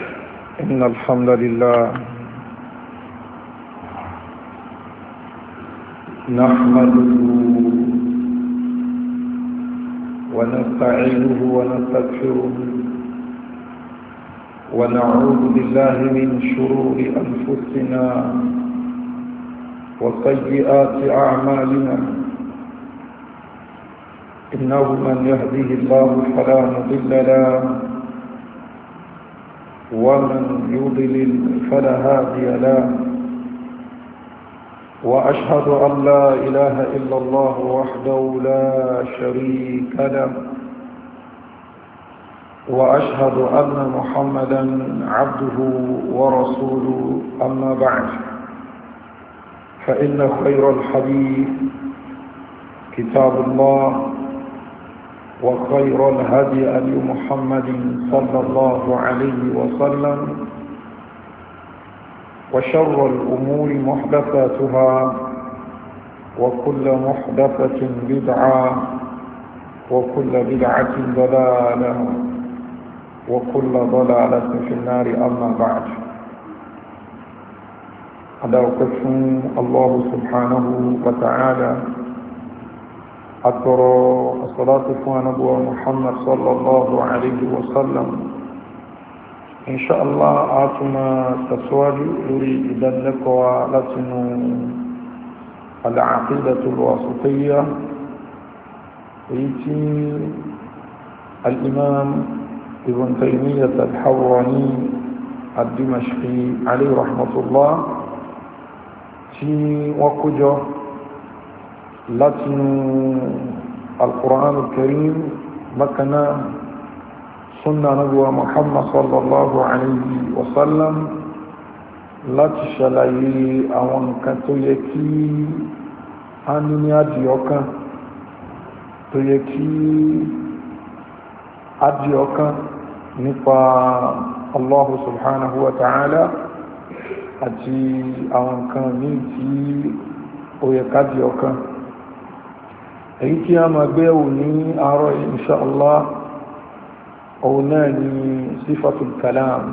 إن الحمد لله نحمده ونستعينه ونستغفره ونعوذ بالله من شرور أنفسنا وسيئات أعمالنا إنه من يهده الله فلا مضل له ومن يضلل فلا هادي له وأشهد أن لا إله إلا الله وحده لا شريك له وأشهد أن محمدا عبده ورسوله أما بعد فإن خير الحديث كتاب الله وخير الهدي هدي محمد صلى الله عليه وسلم وشر الأمور محدثاتها وكل محدثة بدعة وكل بدعة ضلالة وكل ضلالة في النار أما بعد أدعوكم الله سبحانه وتعالى أترى الصلاة على محمد صلى الله عليه وسلم إن شاء الله آتنا تسواج يريد لك ولتن العقيدة الواسطية ويتي الإمام ابن تيمية الحوراني الدمشقي عليه رحمة الله في وقجه لتن القرآن الكريم مكنا سنة نبوة محمد صلى الله عليه وسلم láti ṣàlàyé àwọn nǹkan tó yẹ kí a ní ní àdìọ́kàn tó yẹ kí àdìọ́kàn nípa Allahu subhanahu wa ta'ala àti àwọn nǹkan ní tí ó yẹ ká àdìọ́kàn èyí tí a máa gbé ẹ̀wò ní àárọ̀ insha Allah òun náà ni sífàtul kalam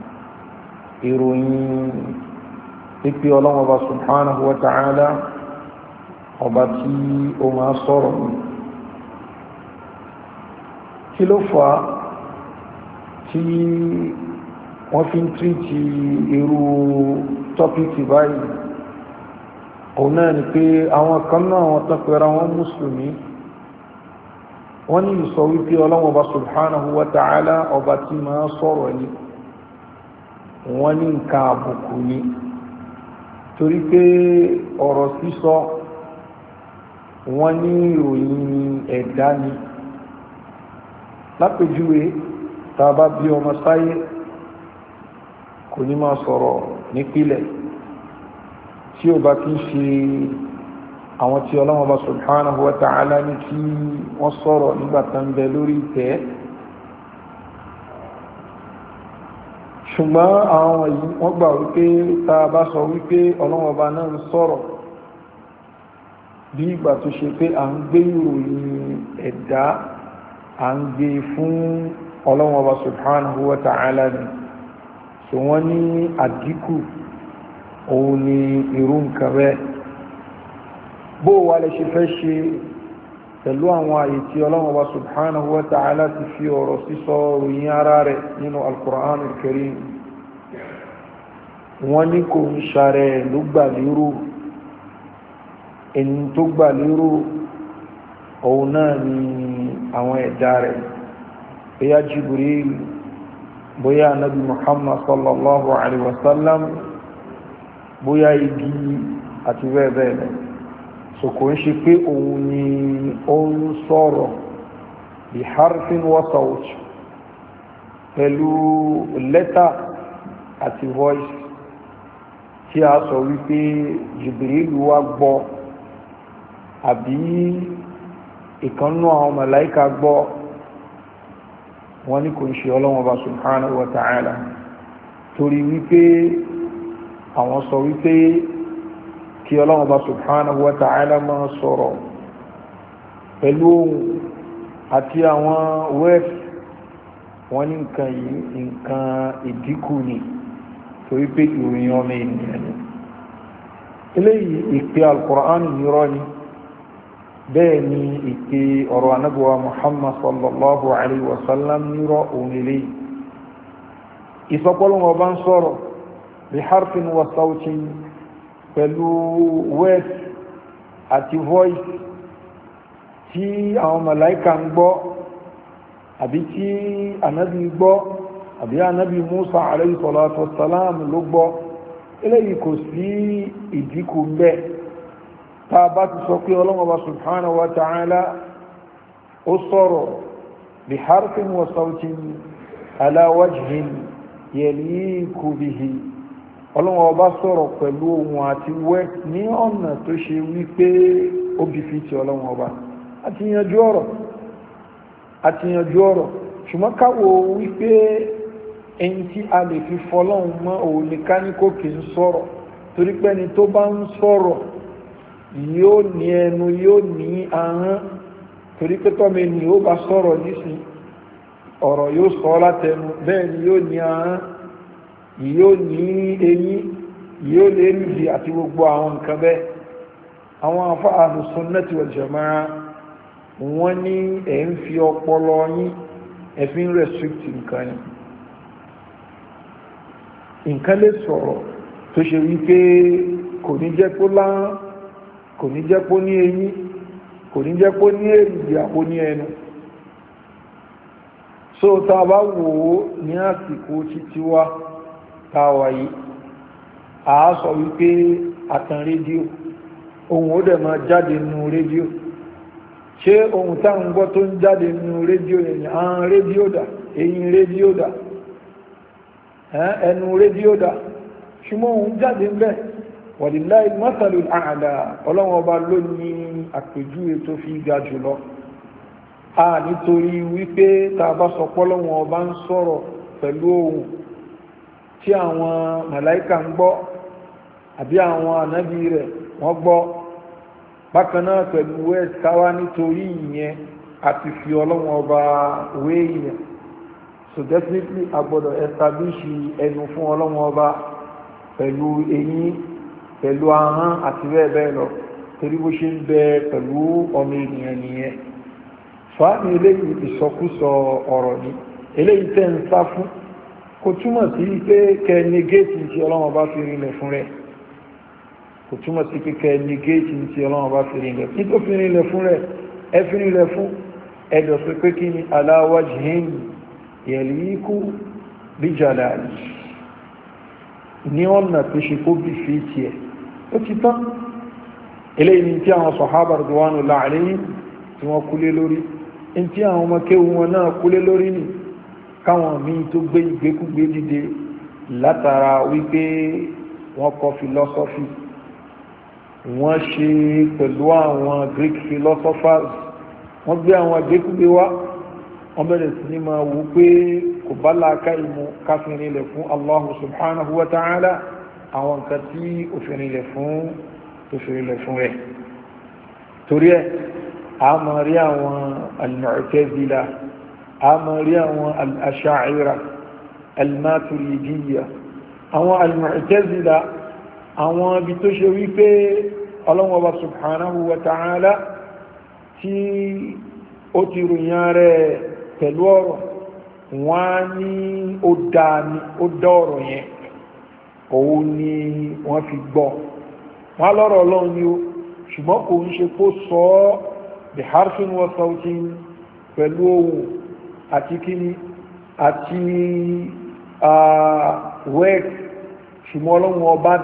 ìròyìn pípé Ọlọ́hun Ọba subhanahu wa ta'ala ọba tí ó máa sọ̀rọ̀ kí ló fà á tí wọ́n fi ń tírìtì irú tọ́pìkì báyìí òun náà ni pé àwọn kan náà wọ́n tọ́pẹ̀rẹ̀ wọn mùsùlùmí wọ́n ní ìsọ wípé Ọlọ́hun Ọba subhanahu wa ta'ala ọba tí máa sọ̀rọ̀ ni wọ́n ní nǹkan àbùkù ni torí pé ọ̀rọ̀ sísọ wọ́n ní ìròyìn ẹ̀dá ni lápèjúwe tá a bá bí ọmọ sáyé kò ní máa sọ̀rọ̀ nípìlẹ̀ tí ó bá kí ń ṣe àwọn tí Ọlọ́hun Ọba subhanahu wa ta'ala ní kí wọ́n sọ̀rọ̀ nígbàtà ń bẹ lórí ìtẹ́ ṣùgbọ́n àwọn yìí wọ́n gbà wípé tá a bá sọ wípé Ọlọ́hun Ọba náà ń sọ̀rọ̀ bí ìgbà tó ṣe pé à ń gbé ìròyìn ẹ̀dá à ń gbé fún Ọlọ́hun Ọba subhanahu wa ta'ala ni so wọ́n ní àdínkù òun ni irú nǹkan rẹ̀ bó wà lè ṣe fẹ́ ṣe pẹ̀lú àwọn àyè tí Ọlọ́hun Ọba subhanahu wa ta'ala ti fi ọ̀rọ̀ sísọ ròyìn ara rẹ̀ nínú al-Qur'an al-Karim wọ́n ní kò ń ṣàrẹ̀ ló gbà lérò ẹni tó gbà lérò òun náà ni àwọn ẹ̀dá rẹ̀ bóyá Jibril bóyá Nabi Muhammad sallallahu alaihi wasallam bóyá igi àti bẹ́ẹ̀ bẹ́ẹ̀ lọ so kò ń ṣe pé òun ni ó ń sọ̀rọ̀ bí harfin wa sawt pẹ̀lú lẹ́tà àti voice tí a sọ wípé Jibril wá gbọ́ àbí ìkannú àwọn màláíkà gbọ́ wọ́n ní kò ń ṣe Ọlọ́hun Ọba subhanahu wa ta'ala torí wípé àwọn sọ wípé kí Ọlọ́hun Ọba subhanahu wa ta'ala máa sọ̀rọ̀ pẹ̀lú ohùn àti àwọn words wọ́n ní nǹkan yìí nǹkan ìdínkù ni torí pé ìròyìn ọmọ ènìyàn ni eléyìí ìpè al-Qur'an nírọ́ ni bẹ́ẹ̀ ni ìpè ọ̀rọ̀ anábọ̀wá Muhammad sallallahu alayhi wa sallam nírọ́ òun eléyìí ìsọpọ́lọ́wọ́ bá ń sọ̀rọ̀ bí harfin wa sautin pẹ̀lú word àti voice tí àwọn màláíkà ń gbọ́ àbí tí anábì gbọ́ àbí anábì Musa alayhi salatu wassalam ló gbọ́ eléyìí kò sí ìdínkù bẹ́ẹ̀ tá a bá ti sọ pé Ọlọ́hun subhanahu wa ta'ala ó sọ̀rọ̀ bí harfin wa sautin ala wajhin yaliku bihi Ọlọ́hun bá sọ̀rọ̀ pẹ̀lú ohun àti wẹ́ ní ọ̀nà tó ṣe wípé ó bí fi ti Ọlọ́hun Ọba àti yanjú ọ̀rọ̀ ṣùgbọ́n káwò wípé ẹni tí a lè fi fọlọ́hun mọ́ òun ní káníkò kì ń sọ̀rọ̀ torí pé ẹni tó bá ń sọ̀rọ̀ yóò ní ẹnu yóò ní ahọ́n torí pé tọ́mọ ènìyàn ó bá sọ̀rọ̀ nísìn ọ̀rọ̀ yóò sọ látẹnu bẹ́ẹ̀ ni yóò ní ahọ́n yóò ní eyín yóò lè ríbi àti gbogbo àwọn nǹkan bẹ́ẹ̀ àwọn afá Ahlus Sunnati wal Jamā'ah wọ́n ní ẹ̀ ń fi ọpọlọ yín ẹ̀fín restrict nǹkan lè sọ̀rọ̀ tó ṣe wípé kò ní jẹ́ kó láhán kò ní jẹ́ kó ní eyín kò ní jẹ́ kó ní èrìdì àpò ní ẹnu so tá a bá wò ó ní àsìkò títí wá táwà yìí a sọ wípé àtàn rédíò ohun ó dẹ̀ máa jáde nínú rédíò ṣé ohun tá ń gbọ́ tó ń jáde nínú rédíò yẹn àwọn rédíò dà eyín rédíò dà ẹnu rédíò dà ṣùgbọ́n ohun jáde ń bẹ̀ walillahi al-mathalul a'la ọlọ́wọ́n ọba ló ní àpèjúwe tó fi ga jùlọ a nítorí wípé tá a bá sọ pọ́lọ́wọ́n ọba ń sọ̀rọ̀ pẹ̀lú ohun tí àwọn màláíkà ń gbọ́ àbí àwọn ànábì rẹ̀ wọ́n gbọ́ bákanáà pẹ̀lú west káwá nítorí ìyẹn àti fi ọlọ́wọ́n ọba wé ìyẹn so definitely a gbọ́dọ̀ establish ẹnu fún ọlọ́wọ́n ọba pẹ̀lú eyín pẹ̀lú ahọ́n àti bẹ́ẹ̀ bẹ́ẹ̀ lọ torí bó ṣe ń bẹ pẹ̀lú ọmọ ènìyàn nìyẹn fàánì eléyìí ìsọkúsọ ọ̀rọ̀ ni eléyìí tẹ́ ń sá fún kò túmọ̀ sí pé kẹ negéètì tí ọlọ́wọ́n bá fi rinlẹ̀ fún rẹ̀ kò túmọ̀ sí pé kẹ negéètì tí ọlọ́wọ́n bá fi rinlẹ̀ ní tó fi rinlẹ̀ fún rẹ̀ ẹ fi rinlẹ̀ fún ẹ̀dọ̀ sí pé kí ni ala wajhin yaliku bi jalali ní ọ̀nà tó ṣe kó bí fi tiẹ̀ ó ti tán eléyìí tí àwọn sàhábà radwanullahi alayhim tí wọ́n kúlé lórí in tí àwọn ọmọ kéwù wọn náà kúlé lórí ni káwọn míì tó gbé ìgbékúgbé dìde látara wípé wọ́n kọ́ philosophy wọ́n ṣe pẹ̀lú àwọn Greek philosophers wọ́n gbé àwọn ìgbékúgbé wá wọ́n bẹ̀rẹ̀ sí ní máa wò pé kò bá láàká ìmú káfírin ilẹ̀ fún Allahu subhanahu wa ta'ala àwọn nǹkan tí òfin ilẹ̀ fún rẹ̀ torí ẹ̀ a máa rí àwọn al-Mu'tazila a máa rí àwọn al-Asha'ira al-Maturidiyya àwọn al-Mu'tazila àwọn ibi tó ṣe wípé Ọlọ́hun Ọba subhanahu wa ta'ala tí ó ti ròyìn rẹ̀ pẹ̀lú ọ̀rọ̀ wọ́n ní ó dá ọ̀rọ̀ yẹn òun ni wọ́n fi gbọ́ wọ́n lọ́rọ̀ Ọlọ́run ni ó ṣùgbọ́n kò ń ṣe kó sọ ọ́ bí harfin wa sautin pẹ̀lú ohùn àti kíní àti wẹ́ẹ̀k ṣùgbọ́n Ọlọ́run Ọba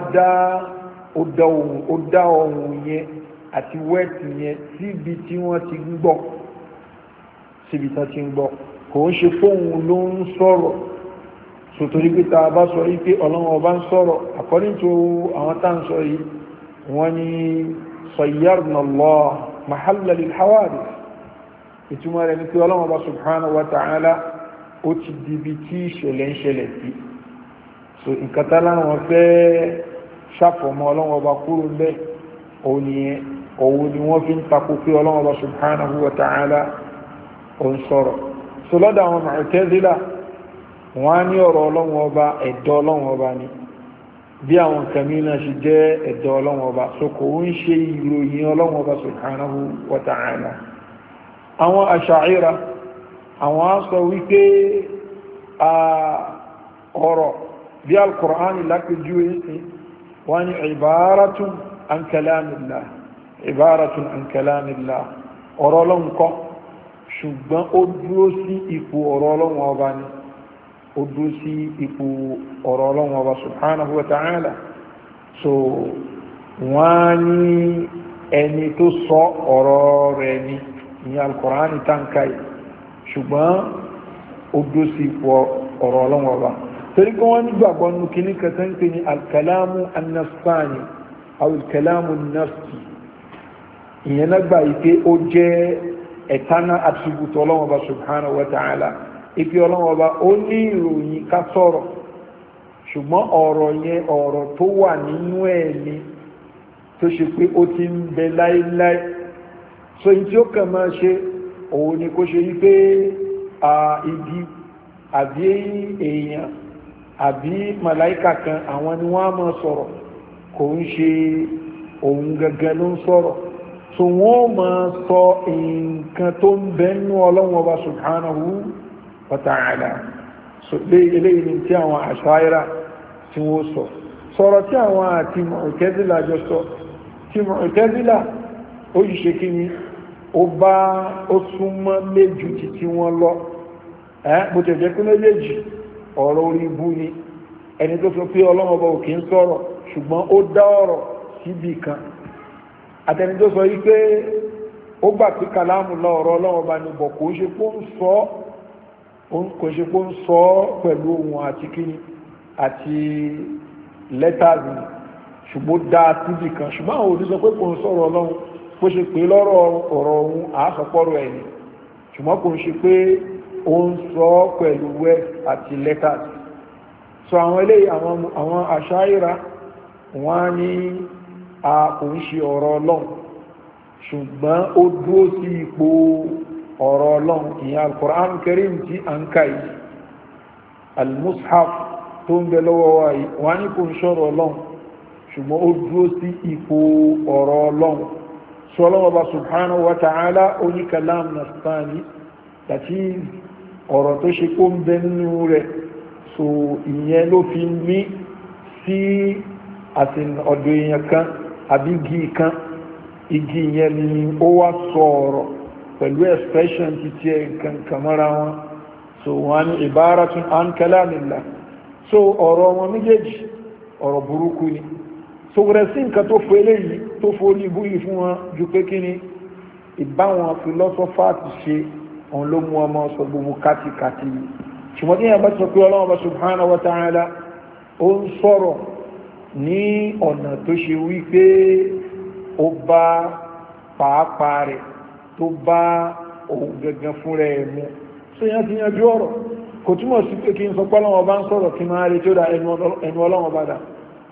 ó dá ohùn yẹn àti wẹ́ẹ̀kì yẹn síbi tí wọ́n ti ń gbọ́ síbi tán ti ń gbọ́ kò ń ṣe fóhun ló ń sọ̀rọ̀ sòtòrí pé ta bá sọ yí pé Ọlọ́run Ọba ń sọ̀rọ̀ according to àwọn tá ń sọ yìí wọ́n ní sayyarna Allah mahalla lil hawadith ìtumọ̀ rẹ̀ ní pé Ọlọ́run Ọba subhanahu wa ta'ala ó ti dìbí tí ìṣẹ̀lẹ̀ ń ṣẹlẹ̀ sí so nǹkan tá láwọn fẹ́ ṣàfọ̀mọ́ Ọlọ́run Ọba kúrò ń bẹ́ òun ni wọ́n fi ń takò pé Ọlọ́run Ọba subhanahu wa ta'ala ó ń sọ̀rọ̀ so lọ́dọ̀ àwọn Mu'tazila wọ́n ní ọ̀rọ̀ Ọlọ́run Ọba ẹ̀dọ̀ Ọlọ́run Ọba ni bí àwọn kàmínà ṣe jẹ́ ẹ̀dọ̀ Ọlọ́run Ọba so kò ń ṣe ìròyìn Ọlọ́run Ọba subhanahu wa ta'ala. àwọn Asha'ira àwọn á sọ wípé ọ̀rọ̀ bí al-Qur'an lápẹjú ẹ̀sìn wọ́n ní ibaratun an kalamillah ọ̀rọ̀ Ọlọ́run kọ́ ṣùgbọ́n ó dúró sí ipò ọ̀rọ̀ Ọlọ́run Ọba ni ó dúró sí ipò ọ̀rọ̀ Ọlọ́run Ọba subhanahu wa ta'ala. so wọ́n ní ẹni tó sọ ọ̀rọ̀ rẹ̀ ni ní al-Qur'an tankai ṣùgbọ́n ó dúró sí ipò ọ̀rọ̀ Ọlọ́run Ọba torí kí wọ́n nígbàgbọ́ nínú kíní kẹta ń pè ní al-kalamu an-nafsani aw al-kalamu an-nafsi ìyẹn náà gbà yìí pé ó jẹ́ eternal attribute Ọlọ́run Ọba subhanahu wa ta'ala ipi Ọlọ́run Ọba ó ní ìròyìn ká sọ̀rọ̀ ṣùgbọ́n ọ̀rọ̀ yẹn ọ̀rọ̀ tó wà nínú ẹ̀ ni tó ṣe pé ó ti ń bẹ láíláí so in tí ó kàn máa ṣe òun ni kó ṣe yí pé igi àbí èèyàn àbí màláíkà kan àwọn ni wọ́n á máa sọ̀rọ̀ kò ń ṣe òun gangan ló ń sọ̀rọ̀ so wọ́n máa sọ nǹkan tó ń bẹ nínú Ọlọ́run Ọba subhanahu wa ta'ala. so eléyìí ni tí àwọn Asha'ira tí wọ́n sọ̀rọ̀ tí àwọn àti Mu'tazila jọ sọ tí Mu'tazila ó yìí ṣe kí ni ó súnmọ́ méjì tí wọ́n lọ bó tẹ̀ jẹ́ pé méjèèjì ọ̀rọ̀ orí ibú ni ẹni tó sọ pé Ọlọ́run Ọba ò kì í sọ̀rọ̀ ṣùgbọ́n ó dá ọ̀rọ̀ síbì kan àtẹni tó sọ yí pé ó gbà pé kàlámù lọ ọ̀rọ̀ Ọlọ́run Ọba ni bọ̀ kò ṣe pé ó ń sọ pẹ̀lú ohun àti kíni àti lẹ́tàzì ṣùgbọ́n dá síbì kan ṣùgbọ́n àwọn òní sọ pé kò ń sọ̀rọ̀ Ọlọ́run bó ṣe pé lọ́rọ̀ ọ̀rọ̀ ohun àásọpọ̀rọ̀ ẹ̀yìn ṣùgbọ́n kò ń ṣe pé ó ń sọ pẹ̀lú west àti lẹ́tàzì. so àwọn eléyìí àwọn Asha'ira wọ́n ní a kò ń ṣe ọ̀rọ̀ Ọlọ́run ṣùgbọ́n ó dúró sí ipò ọ̀rọ̀ Ọlọ́run ìyẹn al-Qur'an Karim tí a ń ká yìí al-Mushaf tó ń bẹ lọ́wọ́ wa yìí wọ́n ní kò ń ṣọ̀rọ̀ Ọlọ́run ṣùgbọ́n ó dúró sí ipò ọ̀rọ̀ Ọlọ́run sọ Ọlọ́run Ọba subhanahu wa ta'ala ó ní kalam nafsani àti ọ̀rọ̀ tó ṣe kó ń bẹ nínú rẹ̀ so ìyẹn ló fi mí sí àti ọ̀dọ̀ èèyàn kan àbí igi yẹn ni ó wá sọ̀rọ̀ pẹ̀lú expression títí ẹ̀ nǹkan kàmọ́ra wọn so wọ́n ní ibaratun an kalamillah so ọ̀rọ̀ wọn méjèèjì ọ̀rọ̀ burúkú ni so rẹ̀ sí nǹkan tó fò eléyìí tó fò ní ibú yìí fún wọn ju pé kí ni ìbáwọn philosopher ti ṣe òun ló mú ọmọ sọ gbogbo kátikàti yìí ṣùgbọ́n tí yẹn bá sọ pé Ọlọ́run Ọba subhanahu wa ta'ala ó ń sọ̀rọ̀ ní ọ̀nà tó ṣe wípé ó bá pàápàá rẹ̀ tó bá òun gẹ́gẹ́ fún rẹ̀ mú tó yẹn ti yanjú ọ̀rọ̀ kò túmọ̀ sí pé kí n sọ pé Ọlọ́run Ọba ń sọ̀rọ̀ kí máa rí tó dá ẹnu Ọlọ́run Ọba dà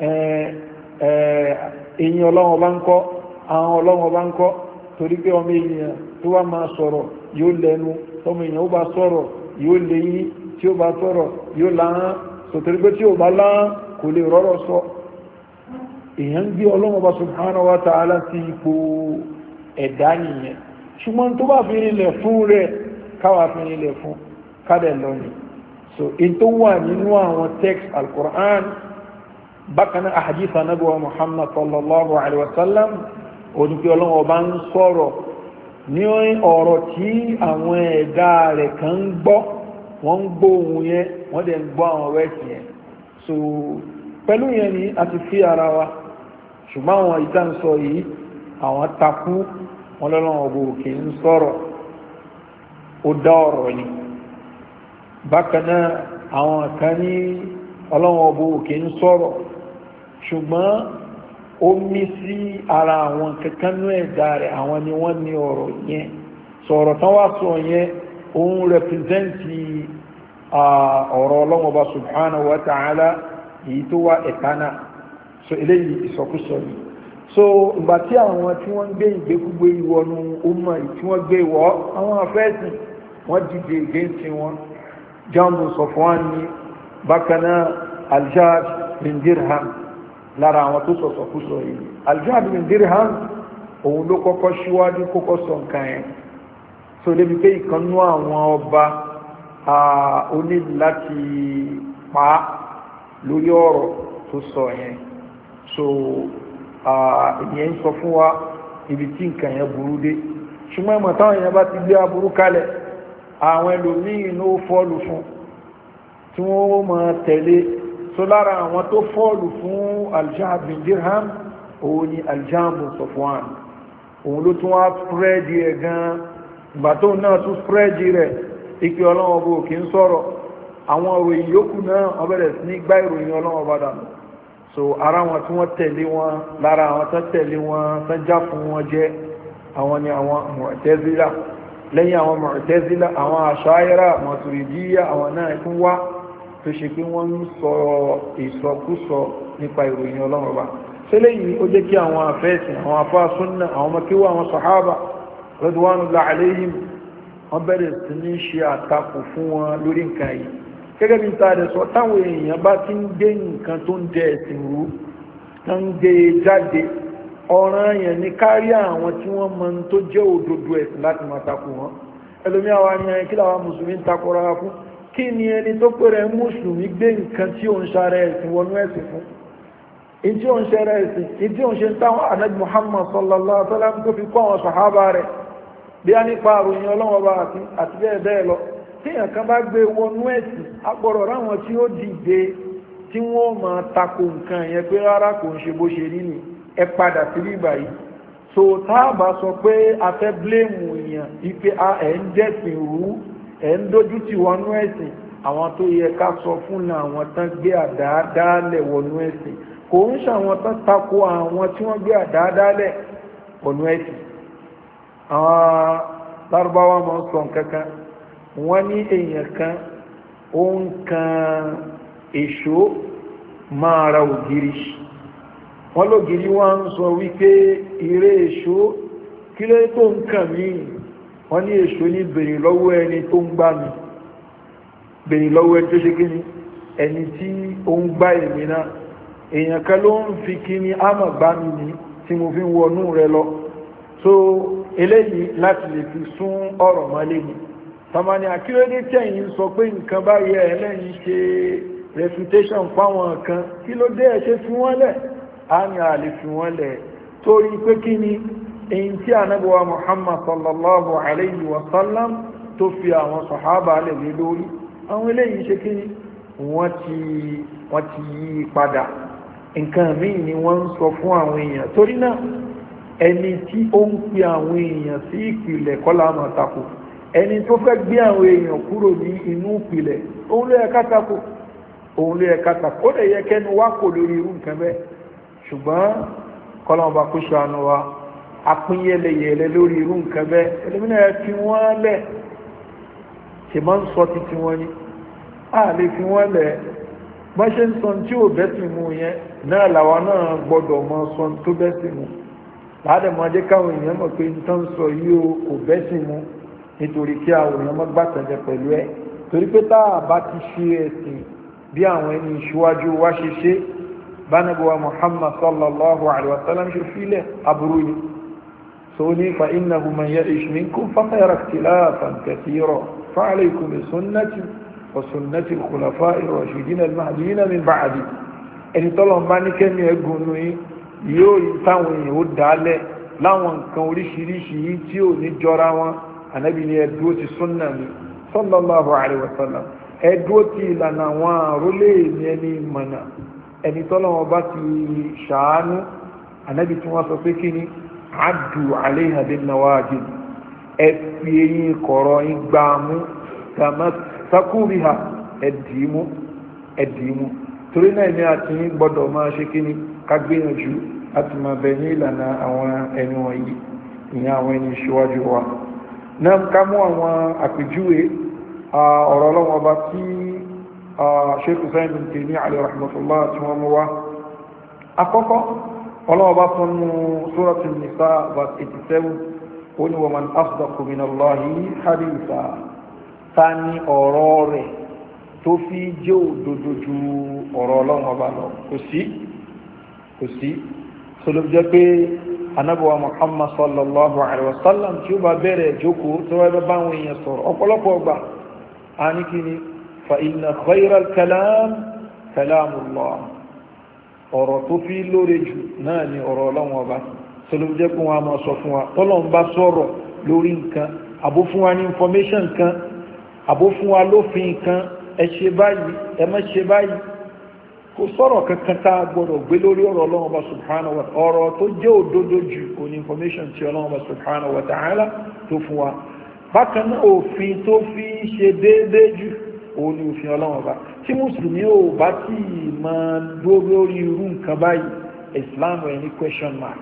eyín Ọlọ́run Ọba ń kọ́ àwọn Ọlọ́run Ọba ń kọ́ torí pé ọmọ èèyàn tó wá máa sọ̀rọ̀ yóò lẹ́nu ọmọ èèyàn ó bá sọ̀rọ̀ yóò léyìn tí ó bá sọ̀rọ̀ yóò láhán sọ̀tẹ̀rí pé tí ó bá láhán kò lè rọ́rọ̀ sọ èèyàn gbé Ọlọ́run Ọba subhanahu wa ta'ala sí ipò ẹ̀dá nìyẹn ṣùgbọ́n tó bá fi rinlẹ̀ fún rẹ̀ káwà fi rinlẹ̀ fún kádẹ̀ lọ́nìí so in tó wà nínú àwọn text al-Qur'an bákanáà ahadith Ànábì wa Muhammad sallallahu alaihi wasallam onípe Ọlọ́run Ọba ń sọ̀rọ̀ ní ọ̀rọ̀ tí àwọn ẹ̀dá rẹ̀ kan ń gbọ́ wọ́n ń gbọ́ ohun yẹn wọ́n dẹ̀ ń gbọ́ àwọn wẹ́ẹ̀sì yẹn so pẹ̀lú yẹn ni a ti fi ara wa ṣùgbọ́n àwọn ìdánsọ yìí àwọn takú wọn lọ́lọ́run Ọba òkè ń sọ̀rọ̀ ó dá ọ̀rọ̀ ni bákanáà àwọn kan ní Ọlọ́run Ọba òkè ń sọ̀rọ̀ ṣùgbọ́n ó mí sí ara àwọn kankanú ẹ̀dá rẹ̀ àwọn ni wọ́n ní ọ̀rọ̀ yẹn sọ̀rọ̀ tán wá sọ yẹn òun rẹpìsẹ́ntì ọ̀rọ̀ Ọlọ́run Ọba subhanahu wa ta'ala èyí tó wá ẹ̀tánà so eléyìí ìsọkúsọ ni so ìgbà tí àwọn tí wọ́n gbé ìgbékúgbé ìwọ̀nù ọmọ tí wọ́n gbé ìwọ̀ àwọn afẹ́sìn wọ́n dìde against wọn Jamu Safwan ní bákanáà Al-Ja'd bin Dirham lára àwọn tó sọ̀sọ̀kúsọ yìí. Al-Ja'd bin Dirham òun ló kọ́kọ́ síwájú kọ́kọ́ sọ nǹkan yẹn so débi pé ìkànnú àwọn ọba ó ní láti pa lórí ọ̀rọ̀ tó sọ yẹn so ìyẹn ń sọ fún wa ibi tí nǹkan yẹn burú dé ṣùgbọ́n ìmọ̀ táwọn èèyàn bá ti gbé aburú kalẹ̀ àwọn ẹlòmíín ló fọ́ọ̀lù fún tí wọ́n máa tẹ̀lé so lára àwọn tó fọ́ọ̀lù fún Al-Ja'd bin Dirham òun ni Al-Jamu Safwan òun ló tún wá spreadi ẹ̀ gan ìgbà tó náà tún spreadi rẹ̀ ìpè ọlọ́wọ́ bó kì ń sọ̀rọ̀ àwọn ìròyìn yòókù náà wọ́n bẹ̀rẹ̀ sí ní gbá ìròyìn ọlọ́wọ́ bá dànù so ara wọn tí wọ́n tẹ̀lé wọn lára àwọn tó tẹ̀lé wọn tó já fún wọn jẹ́ àwọn ni àwọn Mu'tazila lẹ́yìn àwọn Mu'tazila àwọn Ash'ari Maturidiyya àwọn náà tún wá tó ṣe pé wọ́n ń sọ ìsọkúsọ nípa ìròyìn ọlọ́wọ́ bá sílẹ̀ yìí ó jẹ́ kí àwọn afẹ́sìn àwọn afá súnnà àwọn ọmọkíwà àwọn sàhábà radwanullahi alayhim wọ́n bẹ̀rẹ̀ sí ní ṣe àtakò fún wọn lórí nǹkan yìí gẹ́gẹ́ bí ta rẹ̀ sọ táwọn èèyàn bá ti ń gbé nǹkan tó ń jẹ ẹ̀sìn rú tó ń gbé jáde ọ̀ràn yẹn ní kárí àwọn tí wọ́n mọ tó jẹ́ òdodo ẹ̀sìn láti máa takò wọn ẹlòmí àwọn àyàn kí làwọn mùsùlùmí ń takora fún kí ni ẹni tó pèrè mùsùlùmí gbé nǹkan tí ó ń ṣàrẹ ẹ̀sìn wọnú ẹ̀sìn fún ìdí òun ṣe rẹ̀ ẹ̀sìn ìdí òun ṣe ń táwọn Ànábì Muhammad sallallahu alaihi wasallam tó fi kọ́ àwọn sàhábà rẹ̀ bí a nípa àròyìn ọlọ́wọ́ bá àti bẹ́ẹ̀ bẹ́ẹ̀ lọ tí èèyàn kan bá gbé wọnú ẹ̀sìn agbọ̀rọ̀ ráwọn tí ó dìde tí wọ́n máa tako nǹkan yẹn pé rárá kò ń ṣe bó ṣe rí ni ẹ padà sí bíbà yìí so táàbà sọ pé a fẹ́ bléèmù èèyàn wípé ẹ̀ ń dẹ̀sìn rú ẹ̀ ń dójú tì wọnú ẹ̀sìn àwọn tó yẹ ká sọ fún ní àwọn tán gbé àdáadáalẹ̀ wọnú ẹ̀sìn kò ń ṣàwọn tán tako àwọn tí wọ́n gbé àdáadáalẹ̀ wọnú ẹ̀sìn àwọn lárúbáwá máa ń sọ nǹkankan wọ́n ní èèyàn kan ó ń kan èṣó máa ra ògiri wọ́n lógiri wọ́n ń sọ wípé ìrẹ́ èṣó kí ló tó ń kàn mí wọ́n ní èṣó ní bèrè lọ́wọ́ ẹni tó ń gbá mi bèrè lọ́wọ́ ẹni tó ṣe kí ni ẹni tí ó ń gbá èmi náà èèyàn kan ló ń fi kí ni á mọ̀ gbá mi ní tí mo fi ń wọnú rẹ lọ so eléyìí láti lè fi sún ọ̀rọ̀ mọ́lé ni tamani akílódé tẹ̀yìn sọ pé nǹkan báyìí ẹlẹ́yìn ṣe refutation fáwọn kan kí ló dé ẹ̀ ṣe fi wọ́n lẹ̀ á ní àlè fi wọ́n lẹ̀ torí pé kí ni èyí tí ànábọ̀wá Muhammad sallallahu alayhi wa sallam tó fi àwọn sàhábà lè lé lórí àwọn eléyìí ṣe kí ni wọ́n ti yí padà nǹkan míì ni wọ́n ń sọ fún àwọn èèyàn torí náà ẹni tí ó ń pe àwọn èèyàn sí ìpìlẹ̀ kọ́lá máa tako ẹni tó fẹ́ gbé àwọn èèyàn kúrò ní inú ìpìlẹ̀ òun ló yẹ ká tako òun ló yẹ ká tako ó lè yẹ kẹ́nu wá kò lórí irú nǹkan bẹ́ẹ̀ ṣùgbọ́n kọ́lá ọba kó ṣàánú wa apínyẹlẹyẹlẹ lórí irú nǹkan bẹ́ẹ̀ ẹlẹ́mìnà ẹ fi wọ́n lẹ̀ ṣe máa ń sọ títí wọn ni a lè fi wọ́n lẹ̀ bọ́n ṣe ń sọ tí ò bẹ́sì mú yẹn náà làwọn náà gbọ́dọ̀ mọ sọ tó bẹ́sì mú láàdẹ̀mọ́dé káwọn èèyàn mọ̀ pé nǹkan sọ yìí kò bẹ́sì mú nítorí kí àwọn èèyàn mọ́ gbàtàjẹ pẹ̀lú ẹ̀ torí pé tá a bá ti ṣe ẹ̀sìn bí àwọn ẹni ìṣíwájú wá ṣe ṣe bánàbíwá Muhammad sallallahu alaihi wasallam ṣe fílẹ̀ aburú ni so ní fa innahu man ya'ish minkum fasayara ikhtilafan kathira fa alaykum bi sunnati wa sunnati al-khulafa'i ar-rashidin al-mahdiyyin min ba'di ẹni tọ́lọ̀ bá ní kẹ́mi ẹgùn ní yóò yí táwọn èèyàn ó dálẹ̀ láwọn nǹkan oríṣiríṣi yìí tí ò ní jọra wọn ànábì ní ẹdúró ti súnnà mi sallallahu alaihi wasallam ẹdúró ti ìlànà àwọn àrólé ní ẹni mọ̀nà ẹni tọ́lọ́wọ́ bá ti ṣàánú ànábì tí wọ́n sọ pé kí ni addu alaiha bin nawajid ẹ fi eyín kọ̀rọ̀ yín gbá mú tamassaku biha ẹ̀dìmú torí náà ní àti gbọ́dọ̀ máa ṣe kí ni ká gbìyànjú láti máa bẹ̀ ní ìlànà àwọn ẹni wọ̀nyí ìyẹn àwọn ẹni ìṣíwájú wa náà ká mú àwọn àpèjúwe ọ̀rọ̀ ọlọ́wọ́ ọba tí Sheikh Usayn bin Taymiyyah alayhi rahmatullah tí wọ́n mú wá àkọ́kọ́ ọlọ́wọ́ ọba tó nú Suratul Nisa verse 87 ó ní wa man asdaqu minallahi haditha ta ni ọ̀rọ̀ rẹ̀ tó fi jẹ́ òdodo ju ọ̀rọ̀ Ọlọ́run Ọba lọ? Kò sí sọlọ jẹ́ pé anábọ̀wá Muhammad sallallahu alaihi wasallam tí ó bá bẹ̀rẹ̀ jókòó tó wá bá báwọn èèyàn sọ̀rọ̀ ọ̀pọ̀lọpọ̀ ọgbà a ní kí ni fa inna khayral kalam kalamullah, ọ̀rọ̀ tó fi lóore jù náà ni ọ̀rọ̀ Ọlọ́run Ọba. sọlọ jẹ́ pé wọn a máa sọ fún wa tọ́lọ́run bá sọ̀rọ̀ lórí nǹkan àbó fún wa ní information kan àbó fún wa lófin kan, ẹ ṣe báyìí ẹ má ṣe báyìí, kò sọ̀rọ̀ kankan tá a gbọ́dọ̀ gbé lórí ọ̀rọ̀ Ọlọ́run Ọba subhanahu wa ta'ala. ọ̀rọ̀ tó jẹ́ òdodo jù òní information tí Ọlọ́run Ọba subhanahu wa ta'ala tó fún wa. bákan náà òfin tó fi ṣe déédéé jù òní òfin Ọlọ́run Ọba. tí mùsùlùmí ò bá tí ì máa dúró lórí irú nǹkan báyìí, Islam rẹ̀ ní question mark.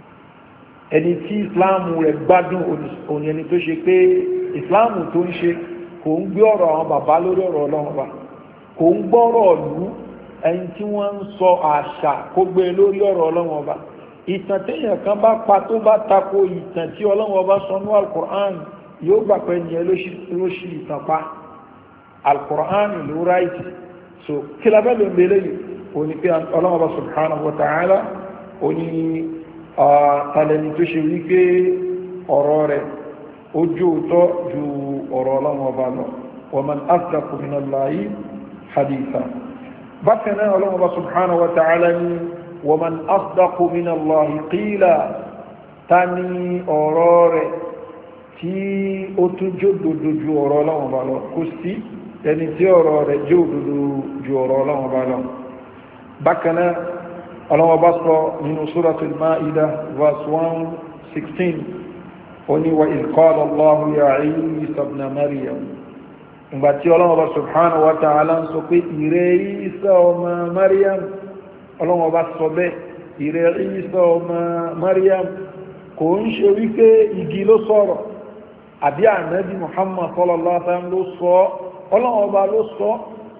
ẹni tí Islam rẹ̀ gbádùn òní ẹni tó ṣe pé Islam tó ń ṣe kò ń gbé ọ̀rọ̀ àwọn bàbá lórí ọ̀rọ̀ Ọlọ́run Ọba, kò ń gbọ́rọ̀ ìlú ẹni tí wọ́n ń sọ àṣà kó gbé lórí ọ̀rọ̀ Ọlọ́run Ọba. ìtàn téèyàn kan bá pa tó bá tako ìtàn tí Ọlọ́run Ọba sọ ní Al-Qur'an, yóò gbà pé nìyẹn ló ṣì ìtàn pa. Al-Qur'an ló ráìtì. so kí la bẹ́ẹ̀ ló ń belé yìí ó ní pé Ọlọ́run Ọba subhanahu wa ta'ala ó ní tàlẹ́ni tó ṣe wípé ọ̀rọ̀ rẹ̀ ó jó tọ́ ju ọ̀rọ̀ Ọlọ́run Ọba lọ. wa man asdaqu minallahi haditha. bákan náà Ọlọ́run Ọba subhanahu wa ta'ala ní wa man asdaqu minallahi qila, ta ni ọ̀rọ̀ rẹ̀ tí ó tún jó dodo ju ọ̀rọ̀ Ọlọ́run Ọba lọ? kò sí ẹni tí ọ̀rọ̀ rẹ̀ jó dodo ju ọ̀rọ̀ Ọlọ́run Ọba lọ. bákan náà Ọlọ́run Ọba sọ nínú suratul Ma'idah verse 116 ó ní wa idh qala Allahu ya Isa ibn Maryam, ìgbàtí Ọlọ́run Ọba subhanahu wa ta'ala ń sọ pé ìrẹ́ Isa ọmọ Maryam, Ọlọ́run Ọba sọ bẹ́ẹ̀, ìrẹ́ Isa ọmọ Maryam, kò ń ṣe wípé igi ló sọ̀rọ̀ àbí ànábì Muhammad sallallahu alaihi wasallam ló sọ, Ọlọ́run Ọba ló sọ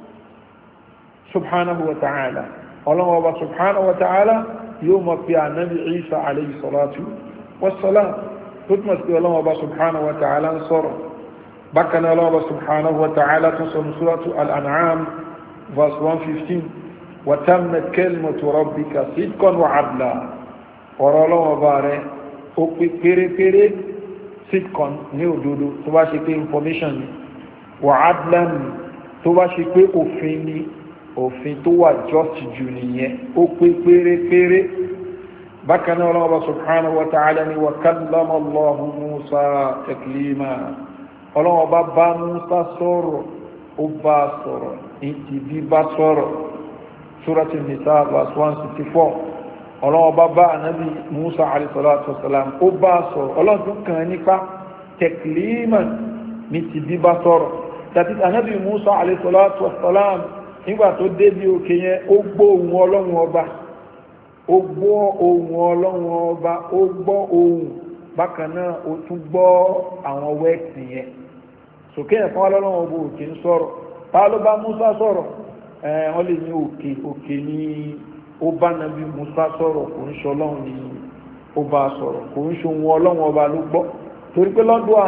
subhanahu wa ta'ala. Ọlọ́run Ọba subhanahu wa ta'ala yóò mọ̀ pé ànábì Isa alayhi salatu wassalam, tó túnmọ̀ sí Ọlọ́run Ọba subhanahu wa ta'ala ń sọ̀rọ̀. bákan náà Allah subhanahu wa ta'ala tún sọ ní suratu al-An'am verse 115 wa tammat kalimatu rabbika sidqan wa adla, ọ̀rọ̀ Ọlọ́run Ọba rẹ̀ ó pé pérépéré, sidqan ní òdodo tó bá ṣe pé information ni, wa adlan tó bá ṣe pé òfin ni, òfin tó wà just jù nìyẹn, ó pé pérépéré. bákan náà Allah subhanahu wa ta'ala ni wa kallama Allahu Musa taklima, Ọlọ́run Ọba bá Musa sọ̀rọ̀, ó bá sọ̀rọ̀ ní ti bí bá sọ̀rọ̀. Suratul Nisa verse 164, Ọlọ́run Ọba bá ànábì Musa alayhi salatu wassalam, ó bá sọ̀rọ̀. Ọlọ́run tún kàn nípa takliman ní ti bí bá sọ̀rọ̀. tàbí ànábì Musa alayhi salatu wassalam nígbà tó débi òkè yẹn, ó gbọ́ ohùn Ọlọ́run Ọba, ó gbọ́ ohùn Ọlọ́run Ọba, ó gbọ́ ohùn, bákan náà ó tún gbọ́ àwọn wẹ́ẹ̀sì yẹn. sòkè yẹn fún Ọlọ́run Ọba òkè ń sọ̀rọ̀. ta ló bá Musa sọ̀rọ̀? wọ́n lè ní òkè ní ó bá nàbí Musa sọ̀rọ̀, kò ń ṣọlọ́run ní ó bá sọ̀rọ̀, kò ń ṣohun Ọlọ́run Ọba ló gbọ́. torí pé lọ́dọ̀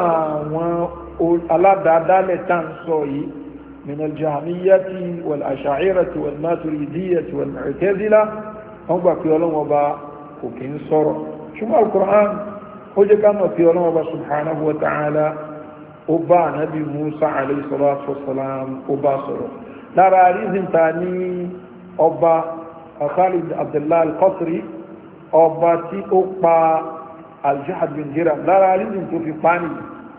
àwọn aládàádálẹ̀ tá ń sọ yìí, min al-Jahmiyyati wal-Ash'ariyati wal-Maturidiyati wal-Mu'tazila, wọ́n gbà pé Ọlọ́run Ọba kò kí ń sọ̀rọ̀. ṣùgbọ́n Al-Qur'an ó jẹ́ ká mọ̀ pé Ọlọ́run Ọba subhanahu wa ta'ala ó bá ànábì Musa alayhi salatu wassalam, ó bá sọ̀rọ̀. lára rízìn ta ní ọba Khalid Abdullah al-Qasri, ọba tí ó pa al-Jahd bin Dirham, lára rízìn tó fi pa ní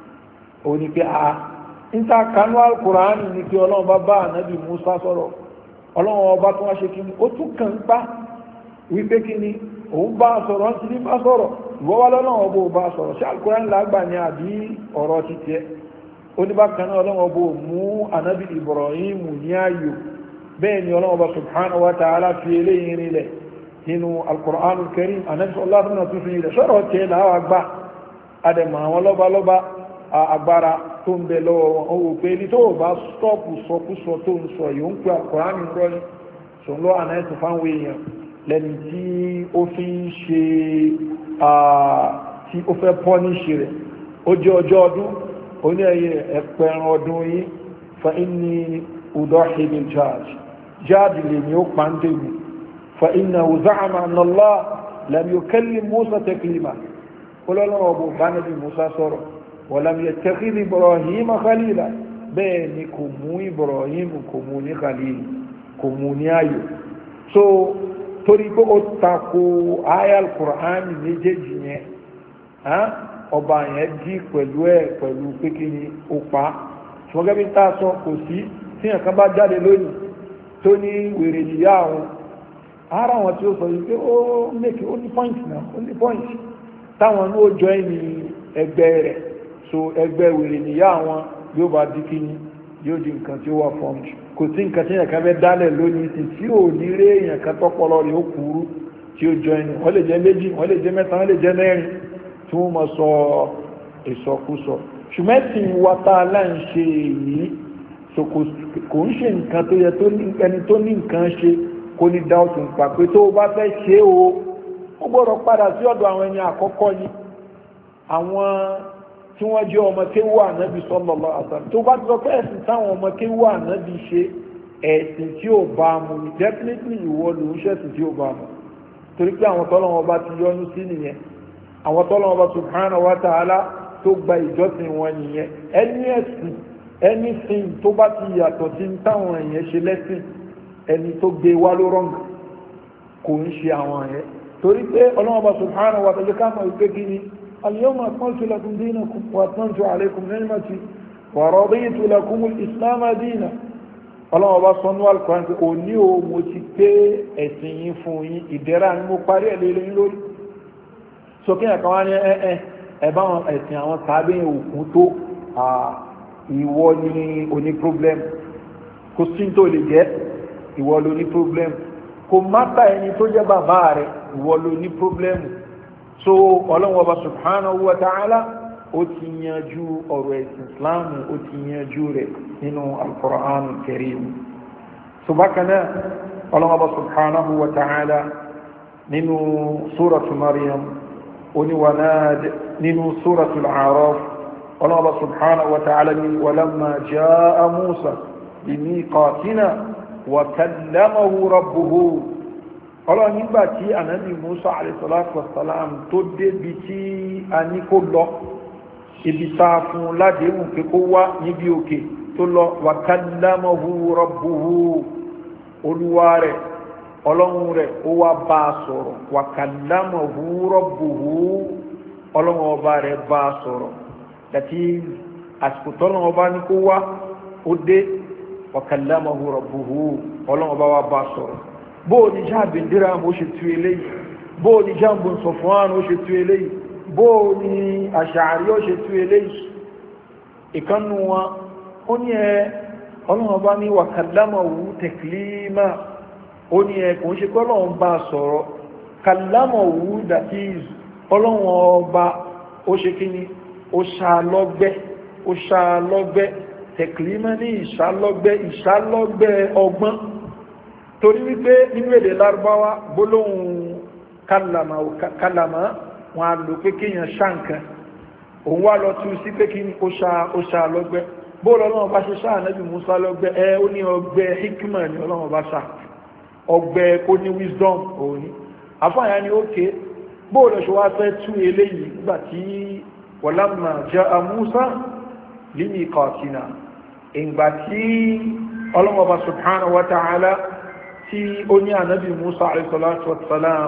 ó ní pé níta kanú Al-Qur'an ní pé Ọlọ́run bá ànábì Musa sọ̀rọ̀. Ọlọ́run Ọba tó wá ṣe kí ni ó tún kàn ń pa wípé kí ni òun bá sọ̀rọ̀ ń ti ní bá sọ̀rọ̀, ìwọ́wá Ọlọ́run Ọba ò bá sọ̀rọ̀. ṣé Al-Qur'an lágbà ní àbí ọ̀rọ̀ ti tiẹ̀? oníbàkan náà Ọlọ́run Ọba mú ànábì Ibrahim ní ayò, bẹ́ẹ̀ ni Ọlọ́run Ọba subhanahu wa ta'ala fi eléyìn rinlẹ̀ nínú Al-Qur'an al-Karim. ànábì sallallahu alaihi wasallam tún fi rinlẹ̀ sọ̀rọ̀ tiẹ̀ láwà gbà adẹ̀mọ̀ àwọn lọ́balọ́ba agbára tó ń bẹ lọ́wọ́ wọn. ó wò pé ní tó bá stọ́ọ̀pù sọkúsọ tó ń sọ yìí ó ń pè Al-Qur'an rọ́ ní ṣòǹlọ́ ànáyẹ̀tù fáwọn èèyàn lẹ́ni tí ó fi ń ṣe tí ó fẹ́ pọ́níṣì rẹ̀. ó jẹ́ ọjọ́ ọdún, ó ní ẹ̀pẹ̀rún ọdún yìí fa inni udahi bil jáàdì lè ní ó pàǹdé mi fa innahu za'ama anna Allah lam yukallim Musa taklima ọlọ́lọ́wọ́ bó bá nàbí Musa sọ̀rọ̀ wa lam yattakhidh Ibrahim khalila bẹ́ẹ̀ ni kò mú Ibrahim kò mú ní khalil kò mú ní ayò so torí pé ó tako àyá al-Qur'an méjèèjì yẹn ọba yẹn dí pẹ̀lú pẹ̀lú pé kí ni ó pa ṣùgbọ́n gẹ́gẹ́ bí tá a sọ kò sí tí ẹ̀kan bá jáde lónìí tó ní wèrè níyà àwọn ara wọn tí ó sọ yìí pé ó mẹ́kì ó ní point náà ó ní point táwọn ní ó jọ ẹni ẹgbẹ́ rẹ̀ so ẹgbẹ́ wèrè níyà àwọn yóò bá di kí ni yóò di nǹkan tí ó wà fọ́ọ̀mù kò sí nǹkan tí ẹ̀kan fẹ́ dálẹ̀ lónìí tí ò ní rí èèyàn kan tọ́pọ̀lọ́ rẹ̀ ó kúrú tí ó jọ ẹni wọ́n lè jẹ́ méjì wọ́n lè jẹ́ mẹ́ta wọ́n lè jẹ́ mẹ́rin tí wọ́n mọ̀ sọ ìsọkúsọ ṣùgbẹ́sì wata aláìṣe èyí so kò ń ṣe nǹkan tó yẹ ẹni tó ní nǹkan ṣe kò ní dáútù ń pa pé tó o bá fẹ́ ṣe ó gbọ́dọ̀ padà sí ọ̀dọ̀ àwọn ẹni àkọ́kọ́ ni àwọn tí wọ́n jẹ́ ọmọ kéwú ànábì sallallahu alaihi wasallam tó bá ti sọ pé ẹ̀sìn táwọn ọmọ kéwú ànábì ṣe ẹ̀sìn tí ò bá mu ni definitely ìwọ ló ń ṣẹ̀sìn tí ò bá mu torí pé àwọn tọ́lọ́wọ́n bá ti yọ́nú sí nìyẹn àwọn tọ́lọ́wọ́n bá subhanahu wa ta'ala tó gba ìjọsìn wọn nìyẹn ẹni ẹ̀sìn anything tó bá ti yàtọ̀ sí táwọn èèyàn ṣe lẹ́sìn ẹni tó gbé wá ló rọ́ǹgì kò ń ṣe àwọn ẹ̀ torí pé ọlọ́wọ́n bá subhanahu wa ta'ala ká mọ̀ wípé kí ni al-yawma akmaltu lakum dinakum wa atmamtu alaykum ni'mati wa raditu lakum al-islam dinan ọlọ́wọ́n bá sọ ní al-Qur'an pé òní o mo ti pé ẹ̀sìn yín fún yín ìdẹ̀ra ni mo parí ẹ̀ lé lórí sókè ẹ̀kan wá ní ẹ̀bá ẹ̀sìn àwọn tàbí òkun tó ìwọ ni oní problem kò sí tó lè jẹ́ ìwọ ló ní problem kò mátà ẹni tó jẹ́ bàbá rẹ̀ ìwọ ló ní problem so Ọlọ́hun Ọba subhanahu wa ta'ala ó ti yanjú ọ̀rọ̀ ẹ̀sìn Islam ó ti yanjú rẹ̀ nínú al-Qur'an al-Karim so bákanáà Ọlọ́hun Ọba subhanahu wa ta'ala nínú suratu Maryam ونواناد نينو سورة الأعراف الله سبحانه وتعالى ولما جاء موسى بميقاتنا وكلمه ربه الله نباتي أنبي موسى عليه الصلاة والسلام تدي بتي أنيكو الله ibitafun ládéhùn pé kó wá níbi òkè tó lọ wakallamahu rabbuhu olúwa rẹ̀ ọlọ́run rẹ̀ ó wá bá a sọ̀rọ̀ wakallamahu rabbuhu ọlọ́run ọba rẹ̀ bá a sọ̀rọ̀ àti àsìkò tọ́lọ́run ọba ní kó wá ó dé wakallamahu rabbuhu ọlọ́run ọba wá bá a sọ̀rọ̀ bóò ní Ja'b bin Dirham ó ṣe tú eléyìí bóò ní Jahm bin Safwan ó ṣe tú eléyìí bóò ní Ash'ari ó ṣe tú eléyìí ìkànnù wọn ó ní ọlọ́run ọba ní wakallamahu taklima ó ní ẹkùn ń ṣe pé ọlọ́run bá sọ̀rọ̀ kàlámọ̀ wú dàtí ọlọ́run ọba ó ṣe kí ni ó ṣàlọ́gbẹ́ tẹ̀kìlímọ́ ní ìṣàlọ́gbẹ́ ọgbọ́n torí wípé nínú èdè lárúbáwá gbólóhùn kàlámà wọn a lò pé kéèyàn ṣàǹkan òun wá lọ tú sí pé kí ni ó ṣàlọ́gbẹ́ bóòlù ọlọ́run bá ṣe ṣáà Nábì Mùsá lọ́gbẹ́ ó ní ọgbẹ́ hikma ni ọlọ́run bá ṣáà ọgbẹ́ kó ní wisdom òní afáyà ni ókè bóòlù ṣe wá fẹ́ tú eléyìí nígbà tí walamma ja'a Musa limiqatina ìgbà tí ọlọ́mọba subhanahu wa ta'ala tí ó ní ànábì Musa alayhi salatu wassalam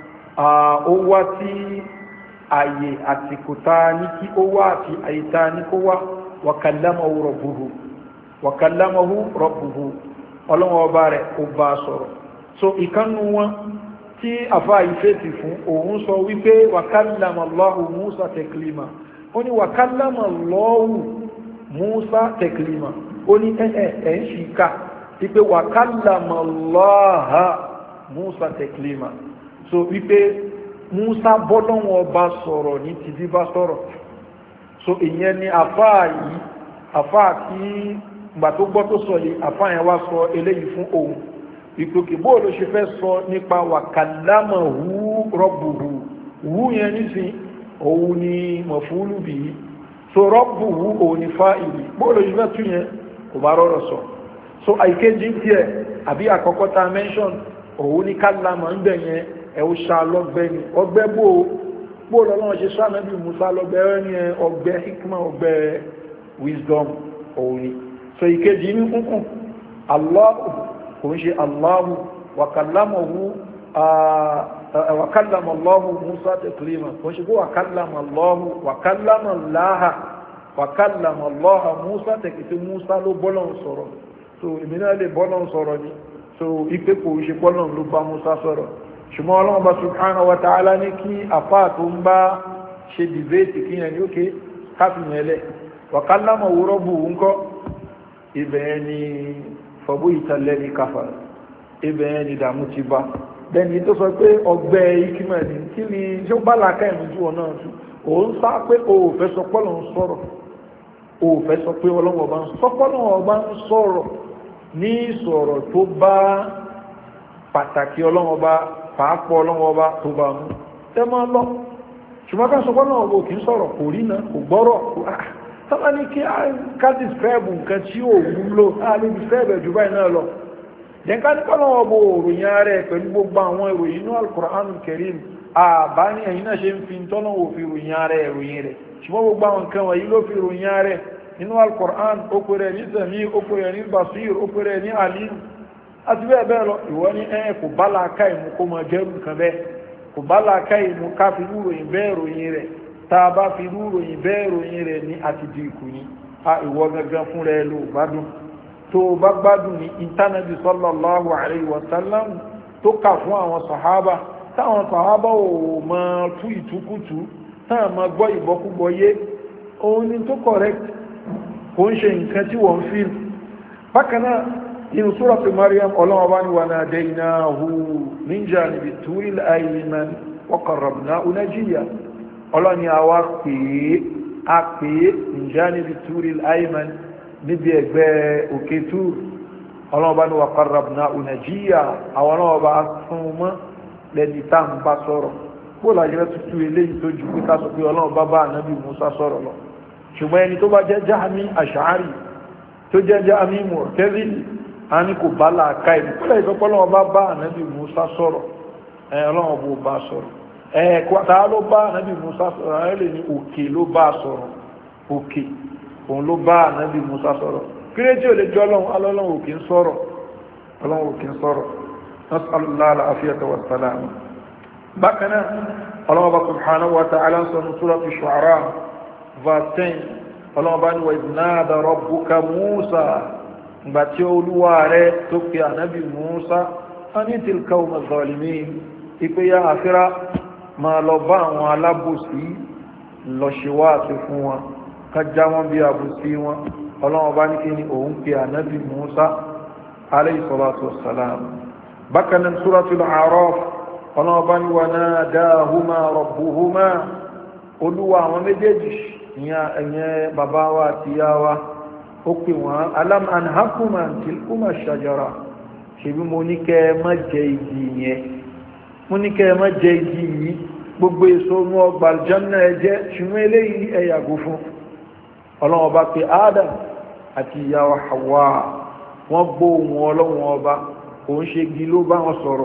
ó wá tí àyè àti kòtà ní kí ó wá àti àyíta ní kó wá wa kallamahu rabbuhu ọlọ́mọba rẹ̀ ó bá sọ̀rọ̀ so ìkánnú wọn tí àfá ìfẹ́sì fún òun sọ wípé wa kallama Allahu Musa taklima ó ní wa kallama Allahu Musa taklima ó ní ẹ̀ ń ṣìká wípé wa kallama Allaha Musa taklima so wípé Musa bọ́lọ́wọ́ bá sọ̀rọ̀ ní ti bí bá sọ̀rọ̀ so ìyẹn ni àfá tí gbà tó gbọ́ tó sọ yìí àfá yẹn wá sọ eléyìí fún òun ìpòkè bóòlù ṣe fẹ́ sọ nípa wa kallamahu rabbuhu wú yẹn nísìn òun ni maf'ulu bihi so rabbuhu òní fa'ili bóòlù yìí náà tún yẹn kò bá rọrọ̀ sọ so àìkéjì ń tiẹ̀ àbí àkọ́kọ́ ta mention òun ní kálàmà ń bẹ̀ yẹn ẹ̀wù ṣá lọ́gbẹ́ ni ọgbẹ́ bóòlù ọlọ́run ṣe ṣá Ànábì Mùsá lọ́gbẹ́ ẹni ọgbẹ́ hikma ọgbẹ́ wisdom òun ni so ìkéjì ní kúnkùn Allah kò ń ṣe Allahu wa kallamahu وكلم الله موسى تكليما وشكو وكلم الله وكلم الله موسى تكليما موسى لو بولون سورو so imina le bọ́lọ́n sọ̀rọ̀ ni so ipe kò ṣe bọ́lọ́n ló bá Musa sọ̀rọ̀ ṣùgbọ́n Ọlọ́run bá subhanahu wa ta'ala ní kí afá tó ń bá ṣe debate kí yẹn ní ókè káfíìn ẹlẹ́ wa kallamahu rabbuhu ńkọ́ ibẹ̀ ni fabuhita alladhi kafar ibẹ̀ ni dàmú ti bá bẹ́ẹ̀ni tó sọ pé ọgbẹ́ ikimọ̀ ní kí ni ṣé ó bá làákà ìmújú ọ̀nà ọ̀tún òun sá pé o ò fẹ́ sọ pọ́lọ̀ ń sọ̀rọ̀ o ò fẹ́ sọ pé ọlọ́wọ́ bá ń sọ pọ́lọ̀ ọba ń sọ̀rọ̀ ní sọ̀rọ̀ tó bá pàtàkì ọlọ́wọ́ bá pàápọ̀ ọlọ́wọ́ bá tó bá mú ẹ máa lọ ṣùgbọ́n ká sọ pọ́lọ̀ ọba ò kì í sọ̀rọ̀ kò rí náà kò gbọ́rọ̀ sábà ní kí ká describe nǹkan tí ò wúlò á lè describe jù báyìí náà lọ jẹ́ká ní kọ́lọ́wọ́ bó òròyìn ààrẹ pẹ̀lú gbogbo àwọn ìròyìn inú al-Qur'an al-Karim àbá ní ẹ̀yìn náà ṣe ń fi tọ́lọ́wọ́ fi ròyìn ààrẹ ìròyìn rẹ̀ ṣùgbọ́n gbogbo àwọn nǹkan wọ̀nyí ló fi ròyìn ààrẹ inú al-Qur'an ó pèrè ní Sami ó pèrè ní Basir ó pèrè ní Alim àti bẹ́ẹ̀ bẹ́ẹ̀ lọ ìwọ ní kò bá làákà ìmú kó mọ jẹ́rù nǹkan bẹ́ẹ̀ kò bá làákà ìmú ká fi rú ròyìn bẹ́ẹ̀ ròyìn rẹ̀ tá a bá fi rú ròyìn bẹ́ẹ̀ ròyìn rẹ̀ ní àti di ìkù ní ìwọ gangan fún rẹ̀ ló gbádùn tó bá gbádùn ní ìtànàbí sallallahu alayhi wa sallam tó kà fún àwọn sàhábà táwọn sàhábà ò mọ̀ tú ìtúkùtù táwọn mọ̀ gbọ́ ìbọ́kúgbọ́ yé òun ni tó correct kò ń ṣe nǹkan tí wọ́n fi bákan náà inú suratu Maryam ọlọ́wọ́ bá ní wa nadaynahu min janibi turil ayman wa qarrabnahu najiyya ọlọ́ni àwa pè é min janibi turil ayman níbi ẹgbẹ́ òkè túrù ọlọ́ọ̀bá ní wa qarrabnahu najiyya àwọn ọlọ́ọ̀bá fún mọ́ lẹ́ni tá ń bá sọ̀rọ̀ bóòlà jẹ́ tútù eléyìí tó jù pé ká sọ pé ọlọ́ọ̀bá bá ànábì Musa sọ̀rọ̀ lọ ṣùgbọ́n ẹni tó bá jẹ́ Jahmi Ash'ari tó jẹ́ Jahmi Mu'tazili a ní kò bá làákà ìlú kọ́lá ìfẹ́pọ́ ọlọ́ọ̀bá bá ànábì Musa sọ̀rọ̀ ọlọ́ọ̀bá bá sọ̀rọ̀ kọ́tà ló bá ànábì Musa sọ̀rọ̀ ẹ̀ lè ní òkè ló bá sọ̀rọ̀ òkè òun ló bá ànábì Musa sọ̀rọ̀ kírétí ò lè jọ ọlọ́run òkè ń sọ̀rọ̀ ọlọ́run òkè ń sọ̀rọ̀ nasallallahu al-afiyata wa salam bákan náà ọlọ́run bá subhanahu wa ta'ala ń sọ ní suratu Shu'ara verse 10 ọlọ́run bá ní wa idh nada rabbuka Musa ìgbà tí olúwa rẹ̀ tó pe ànábì Musa anitil qawma zalimin ìpé ya àfírá máa lọ bá àwọn alábòsí lọ ṣe wáàsí fún wọn kájá wọn bí àbùsí wọn ọlọ́wọ́n bá ní kí ni òun pè ànábì Musa alayhi salatu wassalam bákan náà suratul A'raf ọlọ́wọ́n bá ní wa nadahuma rabbuhuma olúwa àwọn méjèèjì ìyẹn bàbá wa àti ìyá wa ó pè wọ́n alam anhakuma tilkuma shajara ṣebí mo ní kẹ́ má jẹ igi yẹn mo ní kẹ́ má jẹ igi yìí gbogbo èso inú ọgbà aljanna ẹjẹ́ ṣùgbọ́n eléyìí ẹ yàgò fún ọlọ́run ọba pé Adam àti ìyàwó Hawa wọ́n gbóhùn ọlọ́run ọba kò ń ṣe igi ló bá wọn sọ̀rọ̀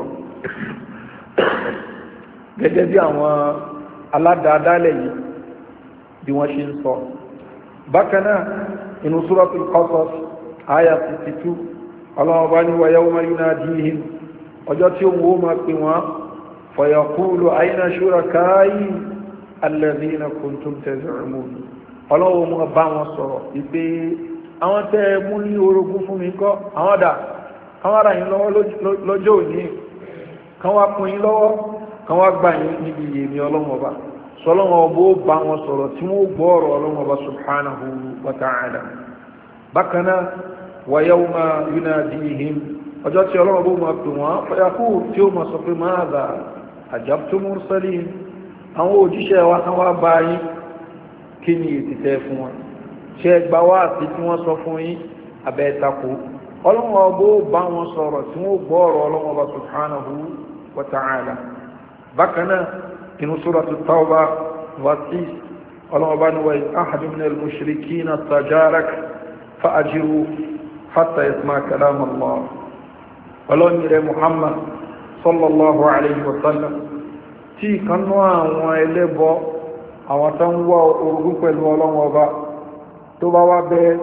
gẹ́gẹ́ bí àwọn aládàádálẹ̀ yìí bí wọ́n ṣe ń sọ bákan náà inú Suratul Qasas àyà 62 ọlọ́run ọba ní wa yawma yunadihim ọjọ́ tí òun ó máa pè wọ́n fa yaqulu ayna shuraka'i alladhina kuntum taz'umun ọlọ́wọ́ mọ́ bá wọn sọ̀rọ̀ ìpé àwọn tẹ́ mú ní orogún fún mi kọ́ àwọn dà káwọn ara yìí lọ́wọ́ lọ́jọ́ òní kan wá kún yín lọ́wọ́ kan wá gbà yín níbi yèmí ọlọ́wọ́ ọba sọlọ́wọ́ ọba ó bá wọn sọ̀rọ̀ tí wọ́n gbọ́ ọ̀rọ̀ ọlọ́wọ́ ọba subhanahu wa ta'ala bákan náà wa yawma yunadihim ọjọ́ tí ọlọ́wọ́ bó máa pè wọ́n fayakú tí ó máa sọ pé madha ajabtum mursalin àwọn òjíṣẹ́ wa kan wá bá yín kí ni ìtìtẹ́ fún wọn ṣe gba wá àti tí wọ́n sọ fún yín abẹ́ẹ̀takò ọlọ́wọ́ ọgbó bá wọn sọ̀rọ̀ tí wọ́n gbọ́ ọ̀rọ̀ ọlọ́wọ́ ọba subhanahu wa ta'ala bákan náà inú suratu Tawba verse 6 ọlọ́wọ́ bá ní wa in ahadun minal mushrikina tajarak fa'ajiru hatta yasma' kalam Allah ọlọ́ni rẹ̀ Muhammad sallallahu alayhi wa sallam tí kanú àwọn ẹlẹ́bọ àwọn tán wá orogún pẹ̀lú ọlọ́wọ́ bá tó bá wá bẹ́ẹ̀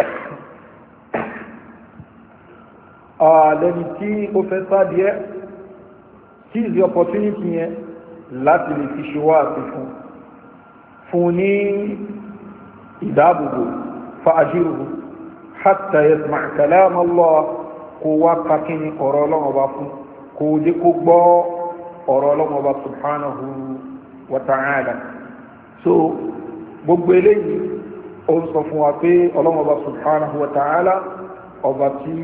lẹ́ni tí ó fẹ́ sáàdìẹ́ tí is the opportunity yẹn láti lè fi ṣe wá àti fún ní ìdáàbòbò fa'ajiruhu hatta yasma' kalam Allah kó wá kakíní ọ̀rọ̀ ọlọ́mọba fún kó dé kó gbọ́ ọ̀rọ̀ ọlọ́mọba subhanahu wa ta'ala. So gbogbo eléyìí ó ń sọ fún wa pé ọlọ́mọba subhanahu wa ta'ala ọba tí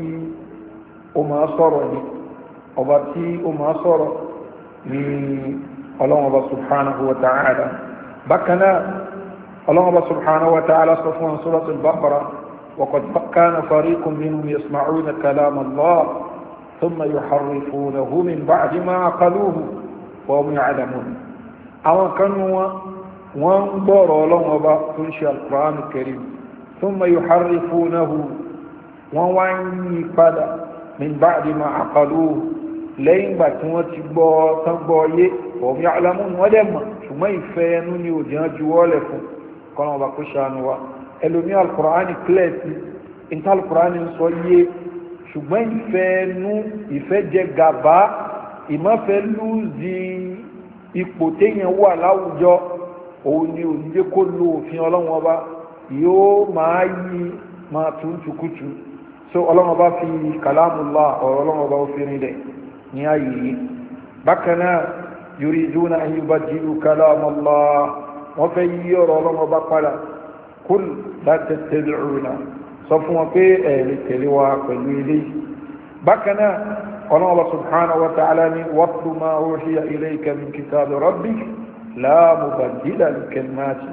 ó máa sọ̀rọ̀ ni ọba tí ó máa sọ̀rọ̀ ni ọlọ́mọba subhanahu wa ta'ala. bákan náà ọlọ́mọba subhanahu wa ta'ala sọ fún suratul Baqara وقد كان فريق منهم يسمعون كلام الله ثم يحرفونه من بعد ما عقلوه وهم يعلمون àwọn kan wọ́n gbọ́rọ̀ Ọlọ́run Ọba tó ń ṣe al-Qur'an al-Karim ثم يحرفونه wọ́n wá ń yí padà من بعد ما عقلوه lẹ́yìn gbà tí wọ́n ti gbọ́ tán gbọ́ yé وهم يعلمون wọ́n dẹ̀ mọ̀ ṣùgbọ́n ìfẹ́ ẹnu ni ò jẹ́ juwọ́lẹ̀ fún kọ́nà ọba kó ṣàánú wa ẹlòmí alkùránì kílẹ̀sì ìta alkùránì ń sọ yé ṣùgbọ́n ìfẹ́ jẹ gàbá ìmọ́fẹ́ lúzi ipò téèyàn wà láwùjọ òun ni òníjẹ́ kó lo òfin ọlọ́wọ́n ọba yóò máa yí máa tún tukutu so ọlọ́wọ́n ọba fi kàlámùlá ọ̀rọ̀ ọlọ́wọ́n ọba òfin rẹ̀ ní ayé yìí bákan náà yuriduna an yubaddilu kàlámùlá wọ́n fẹ́ yí ọ̀rọ̀ ọlọ́wọ́n ọba padà kul la tattabi'una sọ fún wọn pé ẹ̀rì tẹ̀lé wa pẹ̀lú ilé bákan náà ọlọ́wọ́ subhanahu wa ta'ala ni watlu ma uhiya ilayka min kitabi rabbik la mubaddila li kalimati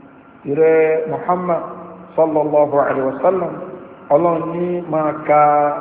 ìrẹ́ Muhammad sallallahu alaihi wasallam ọlọ́run ní máa ka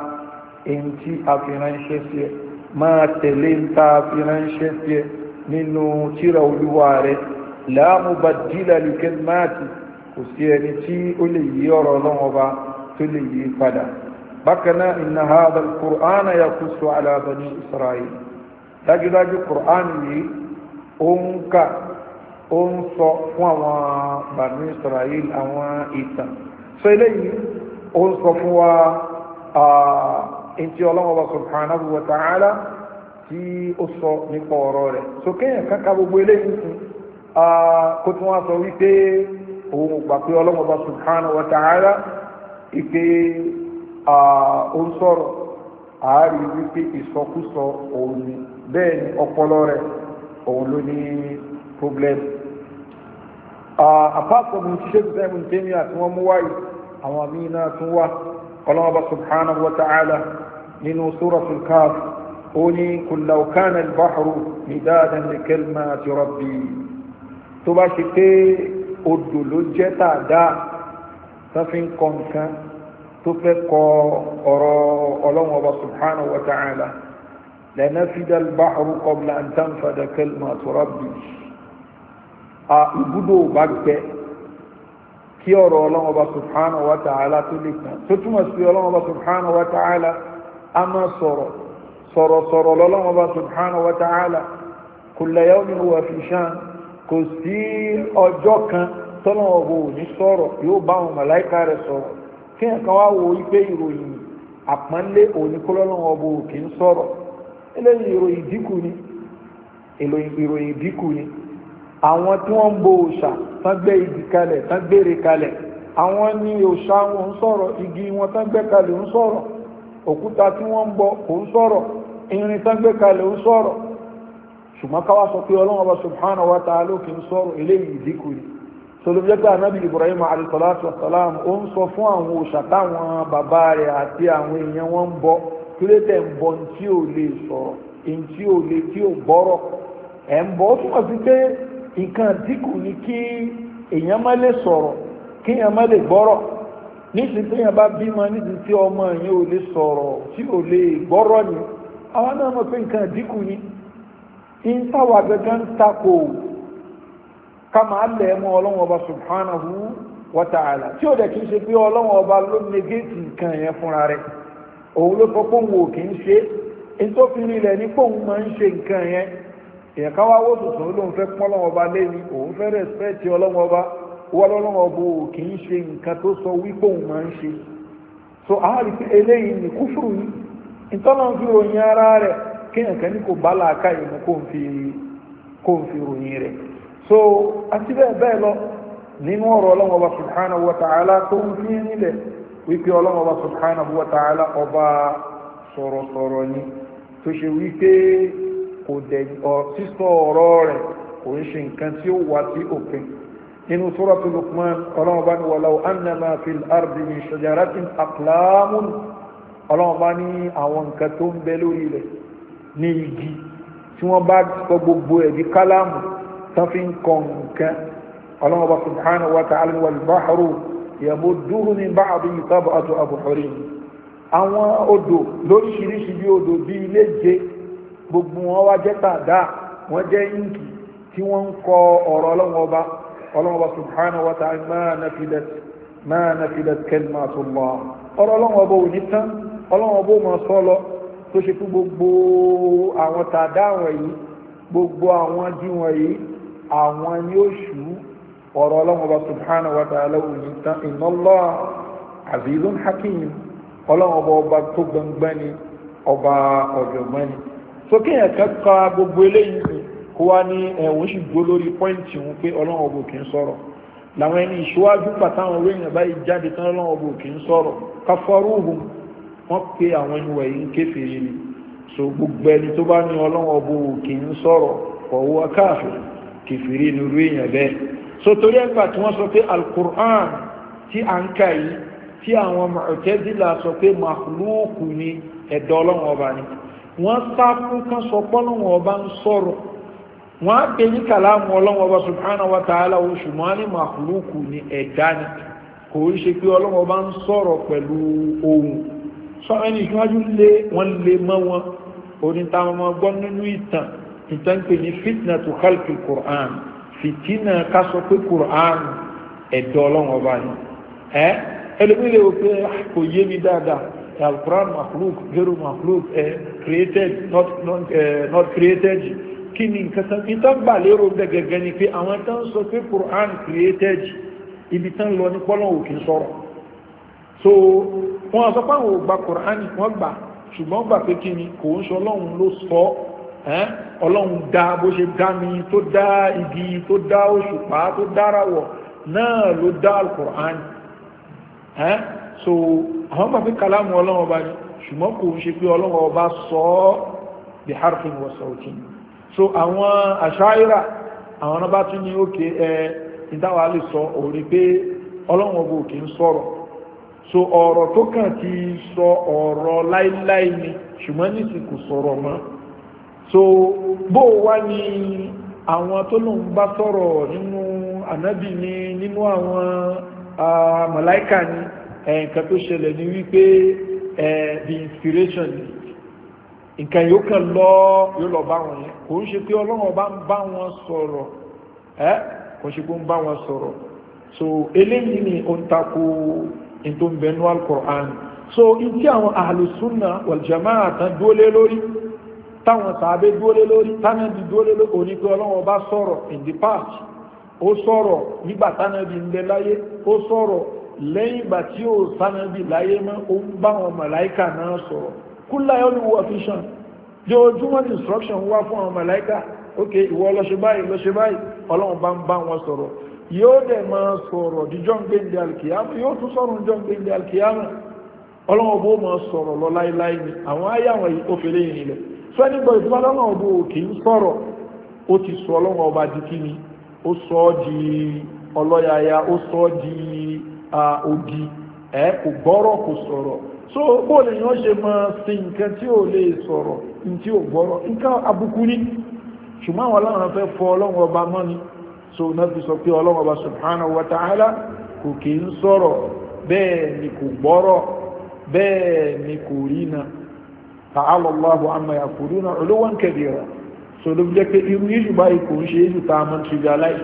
èyí tí a fi ránṣẹ́ sí ẹ máa tẹ̀lé ń ta fi ránṣẹ́ sí ẹ nínú tírà olúwa rẹ̀ la mubaddila li kalimati kò sí ẹni tí ó lè yí ọ̀rọ̀ Ọlọ́run Ọba tó lè yí padà bákan náà inna hadha al-Qur'ana yaqussu ala bani Isra'il dájúdájú Qur'an yìí ó ń kà ó ń sọ fún àwọn bani Isra'il àwọn ìtàn so eléyìí ó ń sọ fún wa ìntí Ọlọ́run Ọba subhanahu wa ta'ala tí ó sọ nípa ọ̀rọ̀ rẹ̀ so kéèyàn kankan gbogbo eléyìí fún kó tún wá sọ wípé òun gbà pé ọlọ́mọba subhanahu wa ta'ala ike ó ń sọ̀rọ̀ ààrí wípé ìsọkúsọ òun ni bẹ́ẹ̀ ni ọpọlọ rẹ̀ òun ló ní problem apart from ṣíṣe tó tẹ́mù tẹ́mì àti wọ́n mú wáyé àwọn àmì náà tún wá ọlọ́mọba subhanahu wa ta'ala nínú suratul Kahf ó ní qul law kana al-bahru midadan li kalimati rabbi tó bá ṣe pé odò ló jẹ́ tàdá tó fi ń kọ nǹkan tó fẹ́ kọ ọ̀rọ̀ Ọlọ́run Ọba subhanahu wa ta'ala lanafida al-bahru qabla an tanfada kalimatu rabbi ibùdó bá gbẹ kí ọ̀rọ̀ Ọlọ́run Ọba subhanahu wa ta'ala tó lè kàn tó túmọ̀ sí Ọlọ́run Ọba subhanahu wa ta'ala a máa sọ̀rọ̀ Ọlọ́run Ọba subhanahu wa ta'ala kulla yawmin huwa fi shan kò sí ọjọ́ kan tọ́lọ́wọ́ bò ní sọ̀rọ̀ yóò bá àwọn màláìka rẹ̀ sọ̀rọ̀ kí ẹ̀kan wá wo wípé ìròyìn àpọ́nlé òní kọ́lọ́wọ́ bò kì í sọ̀rọ̀ eléyìí ìròyìn dínkù ni àwọn tí wọ́n ń bo òòṣà tán gbé igi kalẹ̀ tán gbére kalẹ̀ àwọn ní òòṣà wọn ń sọ̀rọ̀ igi wọn tán gbé kalẹ̀ ń sọ̀rọ̀ òkúta tí wọ́n ń bọ kò ń sọ̀rọ̀ irin tán gbé kalẹ̀ ń sọ̀rọ̀ ṣùgbọ́n káwà sọ pé Ọlọ́run Ọba subhanahu wa ta'ala kì í sọ̀rọ̀ eléyìí ìdíkù ni solomjẹ́gbà anábì Ibrahim alayhi salatu wassalam ó ń sọ fún àwọn òòṣà táwọn bàbá rẹ̀ àti àwọn èèyàn wọn ń bọ kílẹ̀tẹ̀ ń bọ tí ò lè sọ̀rọ̀ tí ò gbọ́rọ̀ ẹ̀ ń bọ́ ó túmọ̀ sí pé nǹkan dínkù ni kí èèyàn má lè sọ̀rọ̀ kí èèyàn má lè gbọ́rọ̀ nísìnyí tí èèyàn bá bímọ nísìnyí tí ọmọ yẹn ò lè sọ̀rọ̀ tí ò lè gbọ́rọ̀ ni àwọn náà mọ̀ pé nǹkan dínkù ni ìntàwà gẹ́gẹ́ ń takò máa lẹ̀ mọ́ ọlọ́run ọba subhanahu wa ta'ala tí ó dẹ̀ kí ń ṣe pé ọlọ́run ọba ló negate nǹkan yẹn fúnra rẹ̀ òun ló sọ pé òun ò kì í ṣe é tó fi rinlẹ̀ ní pé òun máa ń ṣe nǹkan yẹn èèyàn ká wá wó tuntun lóun fẹ́ pọ́n ọlọ́run ọba lẹ́ni òun fẹ́ rẹ̀spẹ́tì ọlọ́run ọba wọ́n ọlọ́run ọba ò kì í ṣe nǹkan tó sọ wípé òun máa ń ṣe so àárí pé eléyìí ní kúfùrù yìí ìtọ́nà ń fi ròyìn ara rẹ̀ kéèyàn kan ní kò bá làákà ìmú kó ń fi ròyìn rẹ̀ so àti bẹ́ẹ̀ bẹ́ẹ̀ lọ nínú ọ̀rọ̀ ọlọ́run ọba subhanahu wa ta'ala tó ń fi nílẹ̀ wípé ọlọ́run ọba subhanahu wa ta'ala ọba sọ̀rọ̀sọ̀rọ̀ ni tó ṣe wípé kò dẹ̀ sísọ ọ̀rọ̀ rẹ̀ kò ń ṣe nǹkan tí ó wà sí òpin nínú suratul Luqman ọlọ́run ọba ní walau annama fil ardi min shajaratin aqlamun ọlọ́run ọba ní àwọn nǹkan tó ń bẹ lórí rẹ̀ ní igi tí wọ́n bá sọ gbogbo ẹ̀dí kálámù tán fi ń kọ nǹkan ọlọ́run ọba subhanahu wa ta'ala wal bahru yamudduhu min ba'dihi sab'atu abhurin àwọn odò lóríṣiríṣi bí odò bí iléje gbogbo wọn wá jẹ́ tàdá wọ́n jẹ́ ínkì tí wọ́n ń kọ ọ̀rọ̀ ọlọ́run ọba subhanahu wa ta'ala ma nafidat kalimatullah ọ̀rọ̀ ọlọ́run ọba ò ní tán ọlọ́run ọba ò mọ̀ sọ́lọ tó ṣe fún gbogbo àwọn tàdá wọ̀nyí gbogbo àwọn jí wọ̀nyí àwọn ni ó ṣú ọ̀rọ̀ ọlọ́run ọba subhanahu wa ta'ala ò ní tán inna Allah azizun hakim ọlọ́run ọba tó gbọngbọ́n ni ọba ọ̀jọ̀gbọ́n ni sókè yẹn kẹ́kọ̀ọ́ gbogbo eléyìí kó wá ní ẹ̀wọ̀n sì gbó lórí pọ́ìntì wọn pé ọlọ́run ọba kì í sọ̀rọ̀ làwọn ẹni ìṣíwájú pàtàwọn owó èèyàn báyìí jáde tán ọlọ́run ọba kì í sọ̀rọ̀ kafaruhum wọ́n pe àwọn ẹni wọ̀nyí ń kéfèé ni so gbogbo ẹni tó bá ní ọlọ́run ọba kì í sọ̀rọ̀ ọ̀wọ́ káàfin kéfèé ni orí èèyàn bẹ́ẹ̀ so torí ẹgbà tí wọ́n sọ pé al-Qur'an tí à ń kà yìí tí àwọn Mu'tazila sọ pé makhluku ni ẹ̀dọ́ ọlọ́run ọba ni wọ́n sá fún kan sọ pọ́lọ́run ọba ń sọ̀rọ̀ wọ́n á pè ní kàlámù ọlọ́run ọba subhanahu wa ta'ala oṣù mọ́ ní makhluku ni ẹ̀dá ni kò ń ṣe pé ọlọ́run ọba ń sọ̀rọ̀ pẹ̀lú ohun sọ ẹni ìṣúwájú wọ́n lè mọ́ wọn onítàwọn ọmọ gbọ́ nínú ìtàn pè ní fitnatu khalqi Qur'an fìtínà ká sọ pé Qur'an ẹ̀dọ́ ọlọ́run ọba ni ẹlòmílẹ̀ wò pé kò yé mi dáadáa al-Qur'an makhluk gẹ́rù makhluk created not created kí ni nǹkan tán ìtàn gbà lérò gẹ́gẹ́ ni pé àwọn tán sọ pé Qur'an created ibi tán lọ ní pọ́lọ̀ òkè sọ̀rọ̀ so wọ́n sọ pé àwọn ò gba Qur'an wọ́n gbà ṣùgbọ́n gbà pé kí ni kò ń sọ ọlọ́run ló sọ ọlọ́run dá bó ṣe dá mi tó dá igi tó dá òṣùpá tó dárawọ̀ náà ló dá al-Qur'an so àwọn gbà pé kàlámù ọlọ́run ọba ni ṣùgbọ́n kò ń ṣe pé ọlọ́run ọba sọ ọ́ bí harfin wa sautin so àwọn àṣáírà àwọn ọba tún ní òkè ìdáwà lè sọ òrí pé ọlọ́run ọba òkè ń sọ̀rọ̀ so ọ̀rọ̀ tó kàn ti sọ ọ̀rọ̀ láíláí ni ṣùgbọ́n nísìn kò sọ̀rọ̀ mọ́ so bó wá ní àwọn tó lóun bá sọ̀rọ̀ nínú ànábì ni nínú àwọn màláíkà ni nǹkan tó ṣẹlẹ̀ ní wípé the inspiration nǹkan yóò kàn yóò lọ bá wọn yẹn kò ń ṣe pé ọlọ́run ọba ń bá wọn sọ̀rọ̀ kò ń ṣe pé ń bá wọn sọ̀rọ̀ so eléyìí ni ó ń takò ètò ìbẹ̀nú al-Qur'an so ìdí àwọn ahlu sunna wal jama'a tán dúólé lórí táwọn sàábé dúólé lórí tánàbí dúólé lórí òní pé ọlọ́run ọba sọ̀rọ̀ in the past ó sọ̀rọ̀ nígbà tánàbí ń bẹ láyé ó sọ̀rọ̀ lẹ́yìn ìgbà tí ó sánàbí láyé mọ́ ó ń bá wọn màláíkà náà sọ̀rọ̀ kúlá yọ́ ní wọ́n fi ṣàn jẹ́ ojúmọ́ ní instruction wá fún àwọn màláíkà ok ìwọ lọ́ṣe báyìí ọlọ́run bá ń bá wọn sọ̀rọ̀ yóò dẹ̀ máa sọ̀rọ̀ díjọ́ ń gbé ní alkiyama yóò tún sọ̀rọ̀ díjọ́ ń gbé ní alkiyama ọlọ́run bó máa sọ̀rọ̀ lọ láíláí ni àwọn ayé àwọn yìí ó fẹ́lẹ́ yìí lẹ̀ sọ nígbà ìtura ọlọ́run ọba kì í sọ̀rọ̀ ó ti sọ ọlọ́run ọba di kíni ó sọ ọ́ di ọlọ́yàyà ó sọ ọ́ di odi kò gbọ́rọ̀ kò sọ̀rọ̀ so bó lè yàn ṣe máa sin nǹkan tí ò lè sọ̀rọ̀ tí ò gbọ́rọ̀ nǹkan àbùkù ní ṣùgbọ́n àwọn ọlọ́run fẹ́ fọ ọlọ́run ọba mọ́ ni so náà fi sọ pé ọlọ́run ọba subhanahu wa ta'ala kò kì í sọ̀rọ̀ bẹ́ẹ̀ ni kò gbọ́rọ̀ bẹ́ẹ̀ ni kò rí na ta'ala Allahu amma yaquluna 'uluwan kabira so ló jẹ́ pé irú yíṣù báyìí kò ń ṣe yíṣù tá a mọ́ trivialize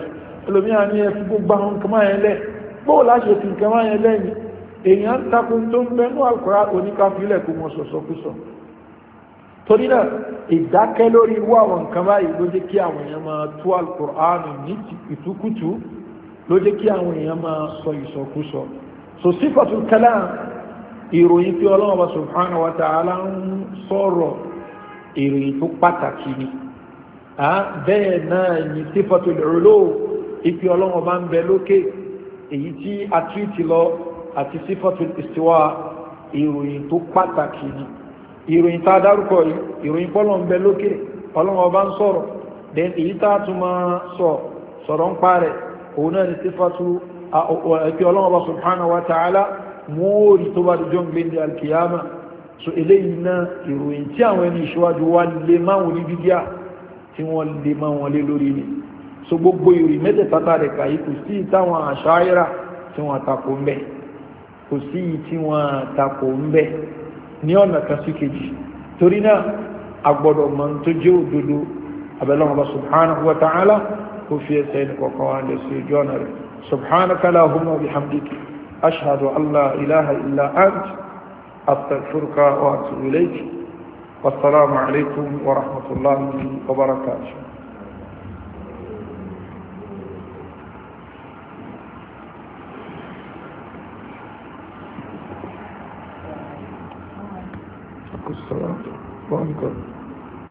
ẹlòmíà ní ẹfi gbogbo àwọn nǹkan máa yẹn lẹ́ bóò láṣẹ fi nǹkan máa yẹn lẹ́yìn èèyàn ń takun tó ń bẹnú Al-Qur'an oníkàfílẹ̀ kó mọ̀ sọ̀sọ̀kúsọ torí náà ìdákẹ́ lórí irú àwọn nǹkan báyìí ló jẹ́ kí àwọn èèyàn máa tú Al-Qur'an ní ìtúkùtù ló jẹ́ kí àwọn èèyàn máa sọ ìsọkúsọ so sifatul kalam ìròyìn tí Ọlọ́hun subhanahu wa ta'ala ń sọ̀rọ̀ ìròyìn tó pàtàkì ni bẹ́ẹ̀ náà ní sifatul ulu ìpí Ọlọ́hun bá ń bẹ lókè èyí tí a tírìtì lọ àti sifatul istiwa ìròyìn tó pàtàkì ni ìròyìn tá a dárúkọ yìí ìròyìn pọ́lọ̀ ń bẹ lókè Ọlọ́hun bá ń sọ̀rọ̀ then èyí tá a tún máa sọ̀rọ̀ ń parẹ̀ òun náà ni sífàtú ẹ̀kí Ọlọ́hun subhanahu wa ta'ala mórí tó bá dìjọ́ gbé ní alkiyama so eléyìí náà ìròyìn tí àwọn ẹni ìṣíwájú wá lè máa wọn ní bídíà tí wọ́n lè máa wọn lé lórí ni so gbogbo ìròyìn mẹ́tẹ̀ẹ̀ta rẹ̀ kàyí kò sí ìtàwọn àṣáírà tí wọ́n tako ń bẹ kò sí tí wọ́n tako ń bẹ ní ọ̀nà kan sí kejì torí náà agbọ́dọ̀ mọ̀ tó jẹ́ òdodo abẹ́lọ́wọ́ subhanahu wa ta'ala kò fi ẹsẹ̀ ẹni kọ̀ọ̀kan wá lè sí ojú ọ̀nà rẹ̀ subhanaka lahumma bihamdika ashhadu an la ilaha illa ant astaghfiruka wa atubu ilayk wassalamu alaykum wa rahmatullahi wa barakatuh السلام عليكم.